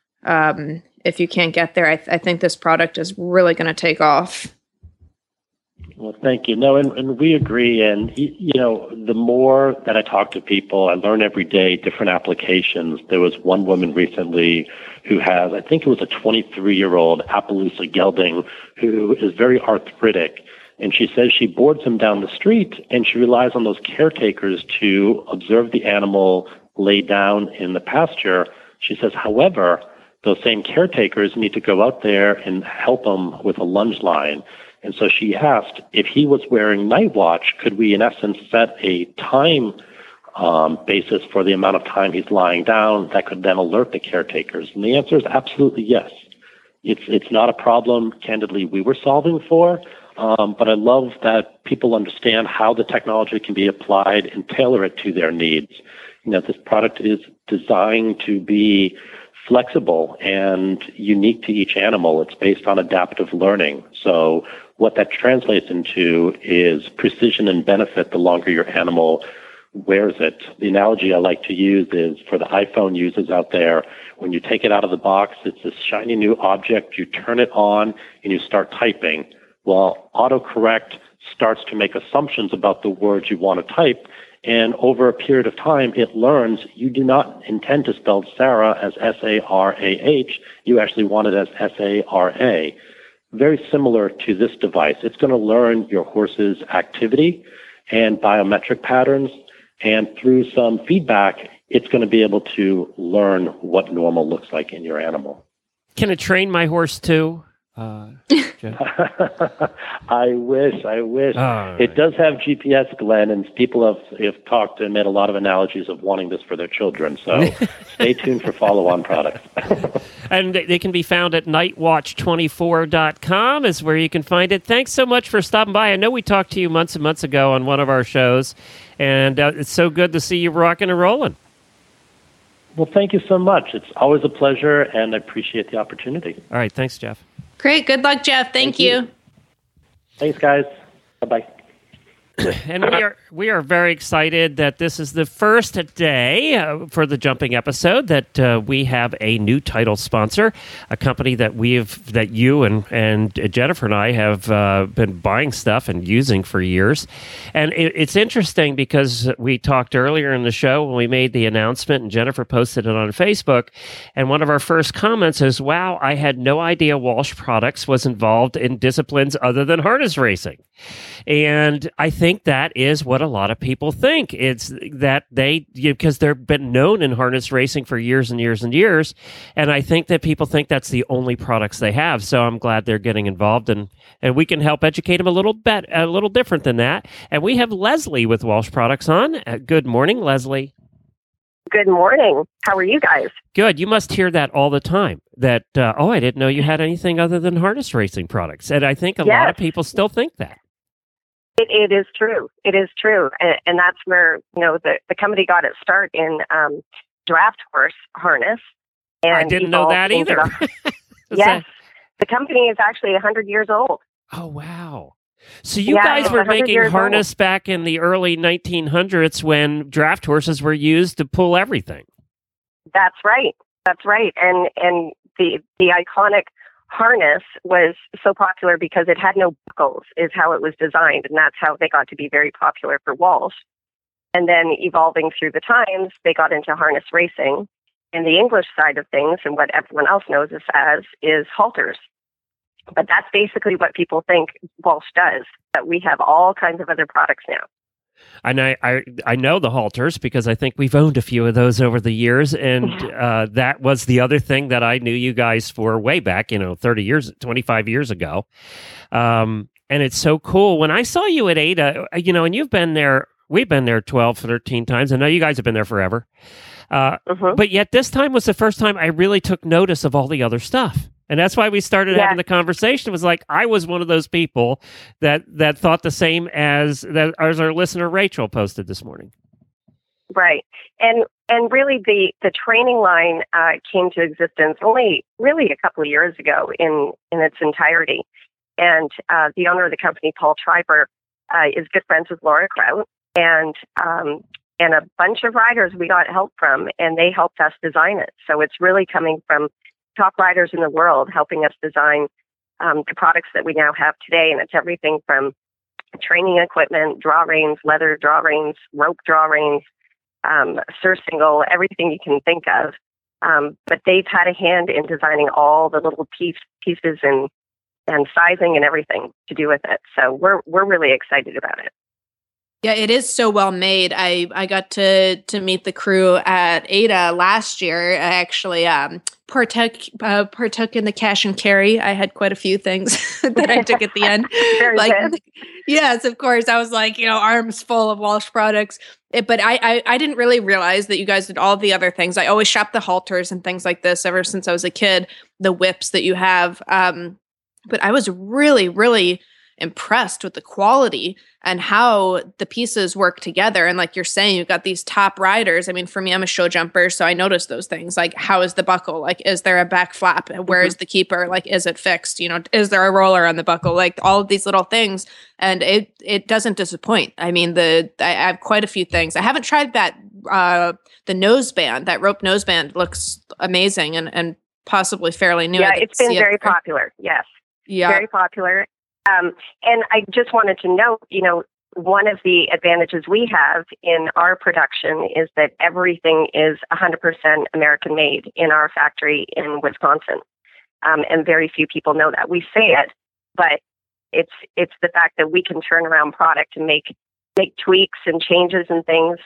If you can't get there, I think this product is really going to take off. Well, thank you. No, and we agree. And, you know, the more that I talk to people, I learn every day different applications. There was one woman recently who has, I think it was a 23-year-old Appaloosa gelding who is very arthritic. And she says she boards him down the street, and she relies on those caretakers to observe the animal lay down in the pasture. She says, however, those same caretakers need to go out there and help him with a lunge line. And so she asked if he was wearing Night Watch, could we in essence set a time basis for the amount of time he's lying down that could then alert the caretakers? And the answer is absolutely yes. It's not a problem, candidly, we were solving for. But I love that people understand how the technology can be applied and tailor it to their needs. This product is designed to be flexible and unique to each animal. It's based on adaptive learning. So what that translates into is precision and benefit the longer your animal wears it. The analogy I like to use is for the iPhone users out there, when you take it out of the box, it's this shiny new object, you turn it on and you start typing. Well, autocorrect starts to make assumptions about the words you want to type, and over a period of time, it learns you do not intend to spell Sarah as S-A-R-A-H. You actually want it as S-A-R-A. Very similar to this device. It's going to learn your horse's activity and biometric patterns, and through some feedback, it's going to be able to learn what normal looks like in your animal. Can it train my horse too? I wish. Right. It does have GPS, Glenn, and people have talked and made a lot of analogies of wanting this for their children. So stay tuned for follow-on products. And they can be found at nightwatch24.com is where you can find it. Thanks so much for stopping by. I know we talked to you months and months ago on one of our shows, and it's so good to see you rocking and rolling. Well, thank you so much. It's always a pleasure, and I appreciate the opportunity. All right. Thanks, Jeff. Great. Good luck, Jeff. Thank you. Thanks, guys. Bye-bye. And we are very excited that this is the first day for the jumping episode that we have a new title sponsor, a company that you and Jennifer and I have been buying stuff and using for years. And it's interesting because we talked earlier in the show when we made the announcement, and Jennifer posted it on Facebook. And one of our first comments is, "Wow, I had no idea Walsh Products was involved in disciplines other than harness racing." And I think that is what a lot of people think. It's that because they've been known in harness racing for years and years and years. And I think that people think that's the only products they have. So I'm glad they're getting involved, and we can help educate them a little different than that. And we have Leslie with Walsh Products on. Good morning, Leslie. Good morning. How are you guys? Good. You must hear that all the time. That, I didn't know you had anything other than harness racing products. And I think a lot of people still think that. It is true. It is true. And that's where, the company got its start in draft horse harness. And I didn't know that either. Yes. The company is actually 100 years old. Oh, wow. So you guys were making harness back in the early 1900s when draft horses were used to pull everything. That's right. And the iconic harness was so popular because it had no buckles, is how it was designed, and that's how they got to be very popular for Walsh. And then evolving through the times, they got into harness racing. And the English side of things, and what everyone else knows us as, is halters. But that's basically what people think Walsh does, but we have all kinds of other products now. And I know the halters because I think we've owned a few of those over the years. And that was the other thing that I knew you guys for way back, 25 years ago. And it's so cool. When I saw you at ADA, and you've been there, we've been there 12, 13 times. I know you guys have been there forever. But yet this time was the first time I really took notice of all the other stuff. And that's why we started having the conversation. It was like I was one of those people that thought the same as our listener Rachel posted this morning. Right. And really the training line came to existence only really a couple of years ago in its entirety. And the owner of the company, Paul Schreiber, is good friends with Laura Kraut. And a bunch of riders we got help from, and they helped us design it. So it's really coming from top riders in the world helping us design the products that we now have today. And it's everything from training equipment, draw reins, leather draw reins, rope draw reins, surcingle, everything you can think of. But they've had a hand in designing all the little pieces and sizing and everything to do with it. So we're really excited about it. Yeah, it is so well made. I got to meet the crew at Ada last year. I actually partook in the cash and carry. I had quite a few things that I took at the end. Very good. Yes, of course. I was like, arms full of Walsh products. But I didn't really realize that you guys did all the other things. I always shop the halters and things like this ever since I was a kid, the whips that you have. But I was really, really impressed with the quality and how the pieces work together. And like you're saying, you've got these top riders. I mean, for me, I'm a show jumper, so I noticed those things. Like, how is the buckle? Like, is there a back flap? Where is the keeper? Like, is it fixed? Is there a roller on the buckle? Like, all of these little things. And it doesn't disappoint. I mean, I have quite a few things. I haven't tried that, the noseband, that rope noseband looks amazing and possibly fairly new. Yeah, it's been very popular. Yes. Yeah. Very popular. And I just wanted to note, one of the advantages we have in our production is that everything is 100% American made in our factory in Wisconsin. And very few people know that. We say it, but it's the fact that we can turn around product and make tweaks and changes and things,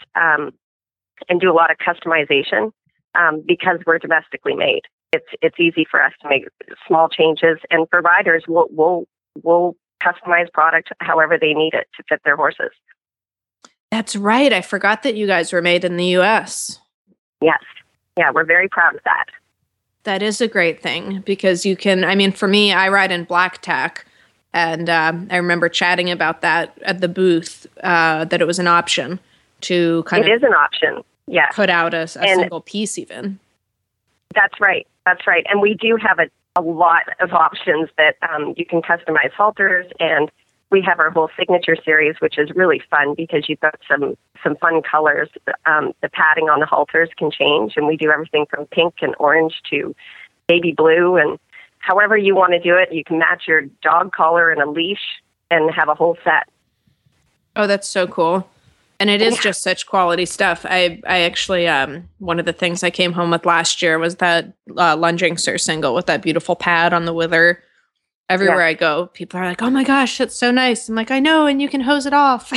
and do a lot of customization, because we're domestically made. It's easy for us to make small changes, and for riders, we'll customize product however they need it to fit their horses. That's right. I forgot that you guys were made in the U.S. Yes. Yeah, we're very proud of that. That is a great thing because you can, I mean, for me, I ride in black tack, and I remember chatting about that at the booth, that it was an option to kind of... It is an option, yeah. Put out a single piece even. That's right. That's right. And we do have a lot of options that you can customize halters, and we have our whole signature series, which is really fun because you've got some fun colors. The padding on the halters can change, and we do everything from pink and orange to baby blue, and however you want to do it. You can match your dog collar and a leash and have a whole set. Oh, that's so cool. And it is just such quality stuff. I actually, one of the things I came home with last year was that lunging surcingle with that beautiful pad on the wither. Everywhere I go, people are like, "Oh my gosh, that's so nice." I'm like, "I know, and you can hose it off."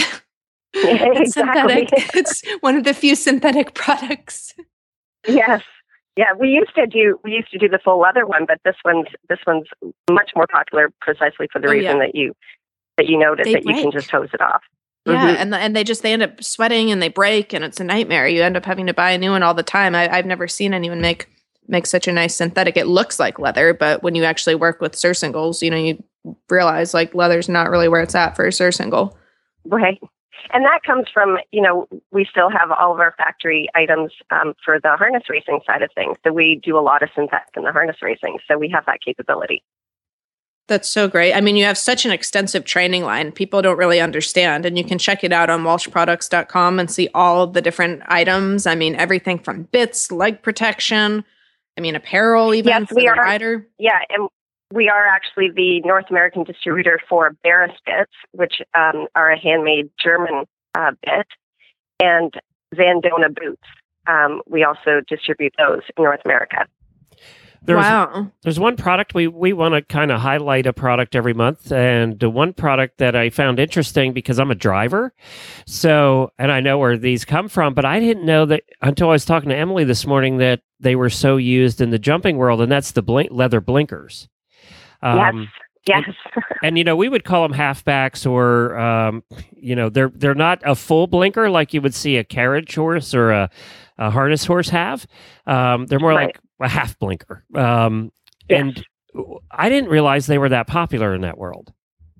It's synthetic. It's one of the few synthetic products. Yes. Yeah, we used to do the full leather one, but this one's much more popular precisely for the reason that you noted that you can just hose it off. Yeah, and they end up sweating and they break, and it's a nightmare. You end up having to buy a new one all the time. I've never seen anyone make such a nice synthetic. It looks like leather, but when you actually work with surcingles, you realize like leather's not really where it's at for a surcingle. Right. And that comes from, we still have all of our factory items for the harness racing side of things. So we do a lot of synthetic in the harness racing. So we have that capability. That's so great. I mean, you have such an extensive training line. People don't really understand. And you can check it out on walshproducts.com and see all of the different items. I mean, everything from bits, leg protection, apparel even for the rider. Yeah, and we are actually the North American distributor for Barris bits, which are a handmade German bit, and Zandona boots. We also distribute those in North America. There's one product we want to kind of highlight a product every month, and the one product that I found interesting because I'm a driver, and I know where these come from, but I didn't know that until I was talking to Emily this morning that they were so used in the jumping world, and that's the leather blinkers. Yes. And we would call them halfbacks, or they're not a full blinker like you would see a carriage horse or a harness horse have. They're more like a half blinker. And I didn't realize they were that popular in that world.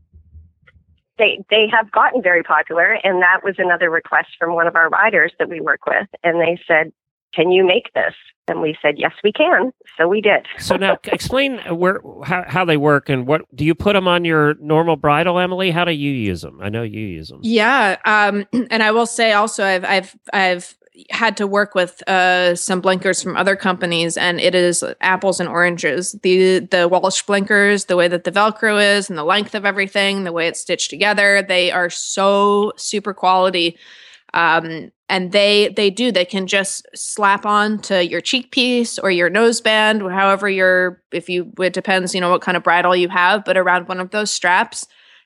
They have gotten very popular, and that was another request from one of our riders that we work with, and they said, "Can you make this?" And we said, "Yes, we can." So we did. So now explain how they work, and what do you put them on your normal bridle, Emily? How do you use them? I know you use them. Yeah, and I will say also, I've had to work with some blinkers from other companies, and it is apples and oranges. The Walsh blinkers, the way that the Velcro is, and the length of everything, the way it's stitched together, they are so super quality. And they can just slap on to your cheek piece or your noseband, however it depends, what kind of bridle you have, but around one of those straps.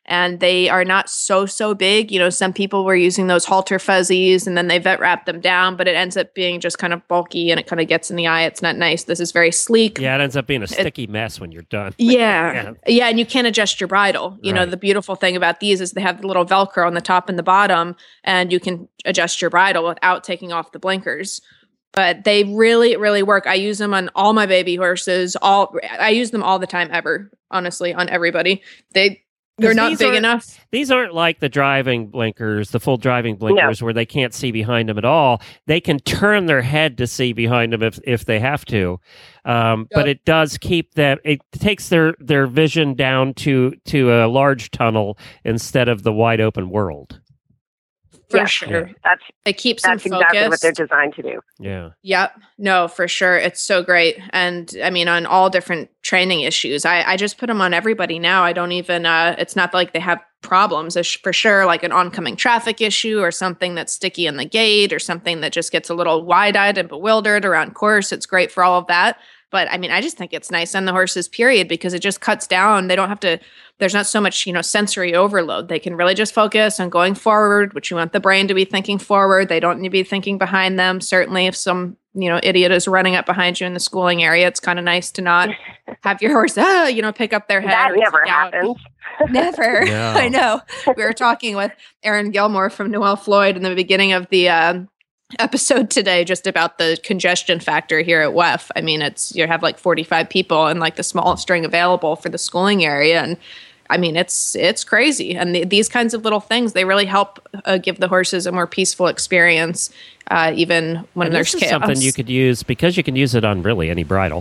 and they are not so big. You know, some people were using those halter fuzzies and then they vet wrap them down, but it ends up being just kind of bulky and it kind of gets in the eye. It's not nice. This is very sleek. Yeah, it ends up being a sticky mess when you're done. Yeah. Yeah, and you can't adjust your bridle. You know, the beautiful thing about these is they have the little Velcro on the top and the bottom, and you can adjust your bridle without taking off the blinkers. But they really work. I use them on all my baby horses. I use them all the time ever, honestly, on everybody. They're not big enough. These aren't like the driving blinkers, the full driving blinkers, where they can't see behind them at all. They can turn their head to see behind them if they have to. But it does keep them. It takes their vision down to a large tunnel instead of the wide open world. For sure. It keeps them focused. That's exactly what they're designed to do. Yeah. Yep. No, for sure. It's so great. And I mean, on all different training issues, I just put them on everybody now. I don't even, it's not like they have problems. For sure, like an oncoming traffic issue or something that's sticky in the gate or something that just gets a little wide-eyed and bewildered around course. It's great for all of that. But I mean, I just think it's nice on the horses, period, because it just cuts down. They don't have to, there's not so much, sensory overload. They can really just focus on going forward, which you want the brain to be thinking forward. They don't need to be thinking behind them. Certainly if some, idiot is running up behind you in the schooling area, it's kind of nice to not have your horse, pick up their head. That never happens. Never. No. I know. We were talking with Aaron Gilmore from Noel Floyd in the beginning of the, episode today just about the congestion factor here at WEF. I mean, you have like 45 people and like the smallest string available for the schooling area. And I mean, it's crazy. And these kinds of little things, they really help give the horses a more peaceful experience, even when there's chaos. This is something you could use, because you can use it on really any bridle.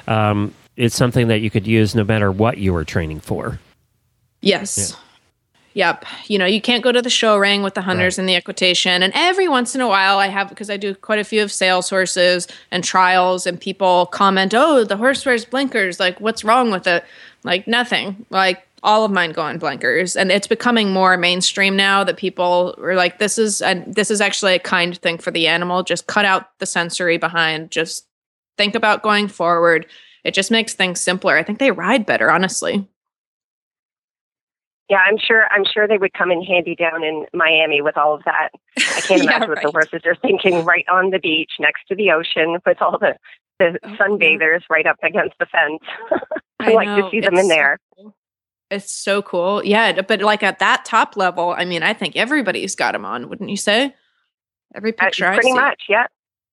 It's something that you could use no matter what you were training for. Yes. Yeah. Yep. You can't go to the show ring with the hunters and the equitation. And every once in a while because I do quite a few of sales horses and trials, and people comment, oh, the horse wears blinkers. Like, what's wrong with it? Like, nothing. Like, all of mine go on blinkers. And it's becoming more mainstream now that people are like, this is actually a kind thing for the animal. Just cut out the sensory behind. Just think about going forward. It just makes things simpler. I think they ride better, honestly. Yeah, I'm sure they would come in handy down in Miami with all of that. I can't imagine what the horses are thinking right on the beach next to the ocean with all the sunbathers right up against the fence. I like to see them in there. It's so cool. Yeah, but like at that top level, I mean, I think everybody's got them on, wouldn't you say? Every picture I see. Pretty much, yeah.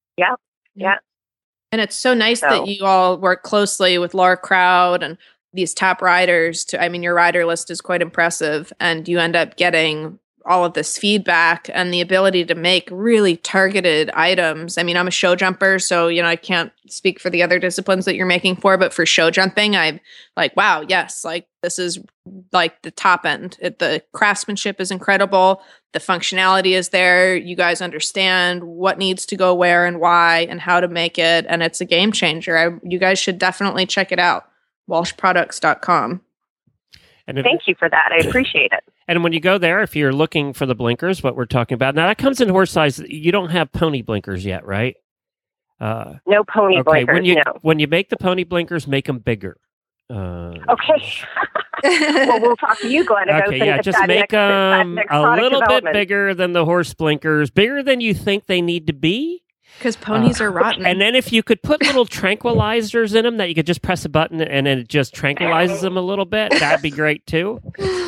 And it's so nice that you all work closely with Laura Crowd and these top riders. Your rider list is quite impressive, and you end up getting all of this feedback and the ability to make really targeted items. I mean, I'm a show jumper, so, I can't speak for the other disciplines that you're making for, but for show jumping, I'm like, wow, yes, like this is like the top end. The craftsmanship is incredible. The functionality is there. You guys understand what needs to go where and why and how to make it. And it's a game changer. You guys should definitely check it out. WalshProducts.com. Thank you for that. I appreciate it. And when you go there, if you're looking for the blinkers, what we're talking about, now that comes in horse size. You don't have pony blinkers yet, right? No pony blinkers, When you make the pony blinkers, make them bigger. Okay. Well, we'll talk to you, Glenn. Okay, just make them a little bit bigger than the horse blinkers, bigger than you think they need to be. Because ponies are rotten. And then if you could put little tranquilizers in them that you could just press a button and then it just tranquilizes them a little bit, that'd be great too.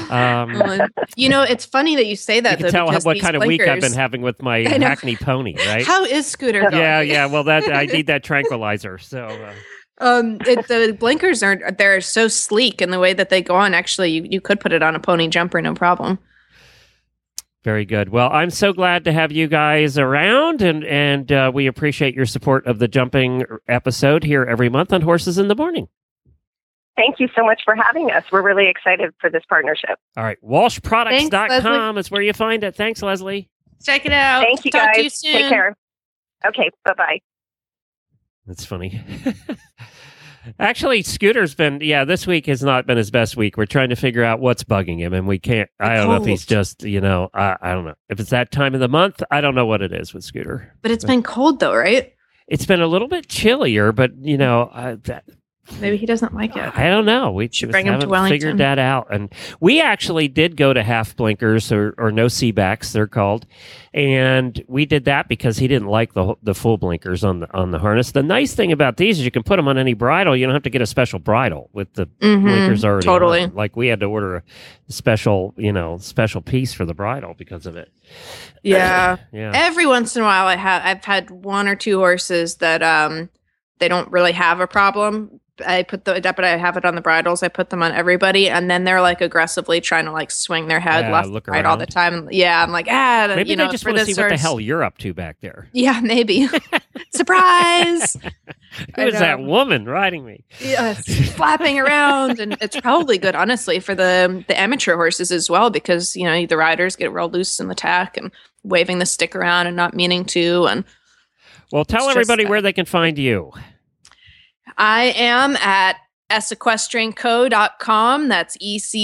It's funny that you say that. You can tell what kind of week I've been having with my Hackney pony, right? How is Scooter going? Yeah. Well, I need that tranquilizer. So. The blinkers they're so sleek in the way that they go on. Actually, you could put it on a pony jumper, no problem. Very good. Well, I'm so glad to have you guys around, and we appreciate your support of the jumping episode here every month on Horses in the Morning. Thank you so much for having us. We're really excited for this partnership. All right. WalshProducts.com is where you find it. Thanks, Leslie. Check it out. Thank you, Talk guys. to you soon. Take care. Okay. Bye-bye. That's funny. Actually, Scooter's been, this week has not been his best week. We're trying to figure out what's bugging him, and we can't, I don't know if he's just, I don't know. If it's that time of the month, I don't know what it is with Scooter. But it's been cold though, right? It's been a little bit chillier, but, Maybe he doesn't like it. I don't know. We just bring him to haven't Wellington. figured that out. And we actually did go to half blinkers or no seabacks, they're called. And we did that because he didn't like the full blinkers on the harness. The nice thing about these is you can put them on any bridle. You don't have to get a special bridle with the blinkers already totally on. Like we had to order a special piece for the bridle because of it. Yeah. Yeah. Every once in a while I've had one or two horses that they don't really have a problem. But I have it on the bridles. I put them on everybody, and then they're like aggressively trying to like swing their head left, look right all the time. Yeah, I'm like, maybe they just want to see what the hell you're up to back there. Yeah, maybe. Surprise! Who is that woman riding me? Yeah, flapping around, and it's probably good, honestly, for the amateur horses as well, because the riders get real loose in the tack and waving the stick around and not meaning to. And well, tell everybody where they can find you. I am at sequestrianco.com. That's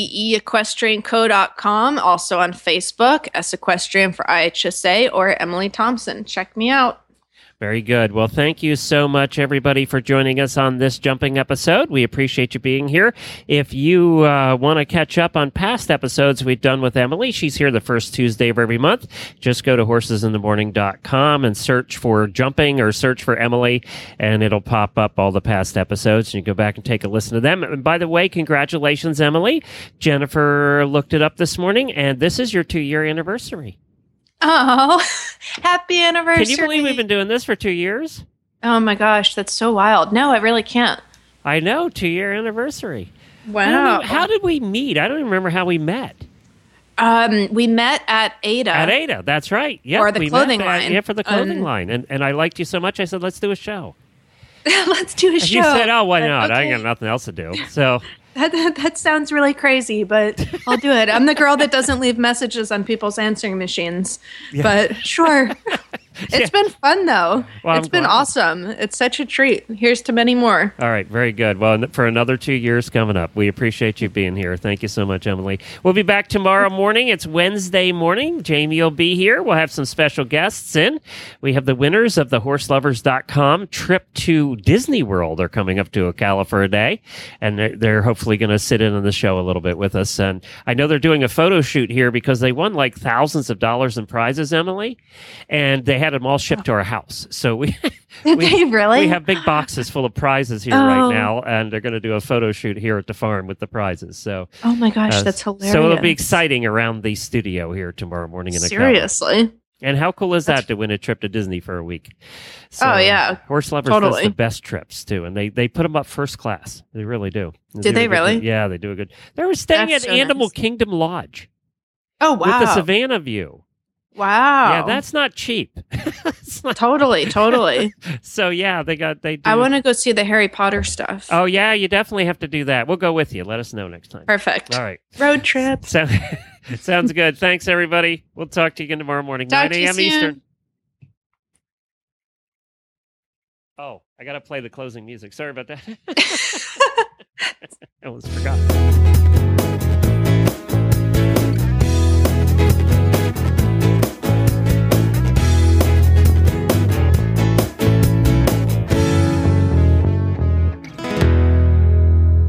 ECE-equestrianco.com. Also on Facebook, Equestrian for IHSA or Emily Thompson. Check me out. Very good. Well, thank you so much, everybody, for joining us on this jumping episode. We appreciate you being here. If you want to catch up on past episodes we've done with Emily, she's here the first Tuesday of every month. Just go to horsesinthemorning.com and search for jumping or search for Emily, and it'll pop up all the past episodes. And you can go back and take a listen to them. And by the way, congratulations, Emily. Jennifer looked it up this morning, and this is your 2-year anniversary. Oh, happy anniversary. Can you believe we've been doing this for 2 years? Oh my gosh, that's so wild. No, I really can't. I know, 2-year anniversary. Wow. How did we meet? I don't even remember how we met. We met at Ada. At Ada, that's right. Yeah, for the clothing line. Yeah, for the clothing line. And I liked you so much, I said, let's do a show. Let's do a show. You said, oh, why not? Okay. I ain't got nothing else to do. So... That sounds really crazy, but I'll do it. I'm the girl that doesn't leave messages on people's answering machines. Yeah. But sure. It's been fun, though. Well, it's been awesome. It's such a treat. Here's to many more. All right. Very good. Well, for another 2 years coming up, we appreciate you being here. Thank you so much, Emily. We'll be back tomorrow morning. It's Wednesday morning. Jamie will be here. We'll have some special guests in. We have the winners of the horselovers.com trip to Disney World. They're coming up to Ocala for a day, and they're hopefully going to sit in on the show a little bit with us. And I know they're doing a photo shoot here because they won like thousands of dollars in prizes, Emily, and they had them all shipped to our house. So Did they really? We have big boxes full of prizes here right now, and they're going to do a photo shoot here at the farm with the prizes. So, oh my gosh, that's hilarious! So it'll be exciting around the studio here tomorrow morning in Ocala. Seriously. And how cool is that to win a trip to Disney for a week? So, oh yeah, Horse Lovers does the best trips too, and they put them up first class. They really do. Did they really? Yeah, they do a good. They were staying at Animal Kingdom Lodge. Oh wow! With the Savannah view. Wow. Yeah, that's not cheap. Totally. So yeah, they do. I want to go see the Harry Potter stuff. Oh yeah, you definitely have to do that. We'll go with you. Let us know next time. Perfect. All right. Road trip. Sounds good. Thanks everybody. We'll talk to you again tomorrow morning, 9 a.m. Eastern. Oh, I got to play the closing music. Sorry about that. I almost forgot.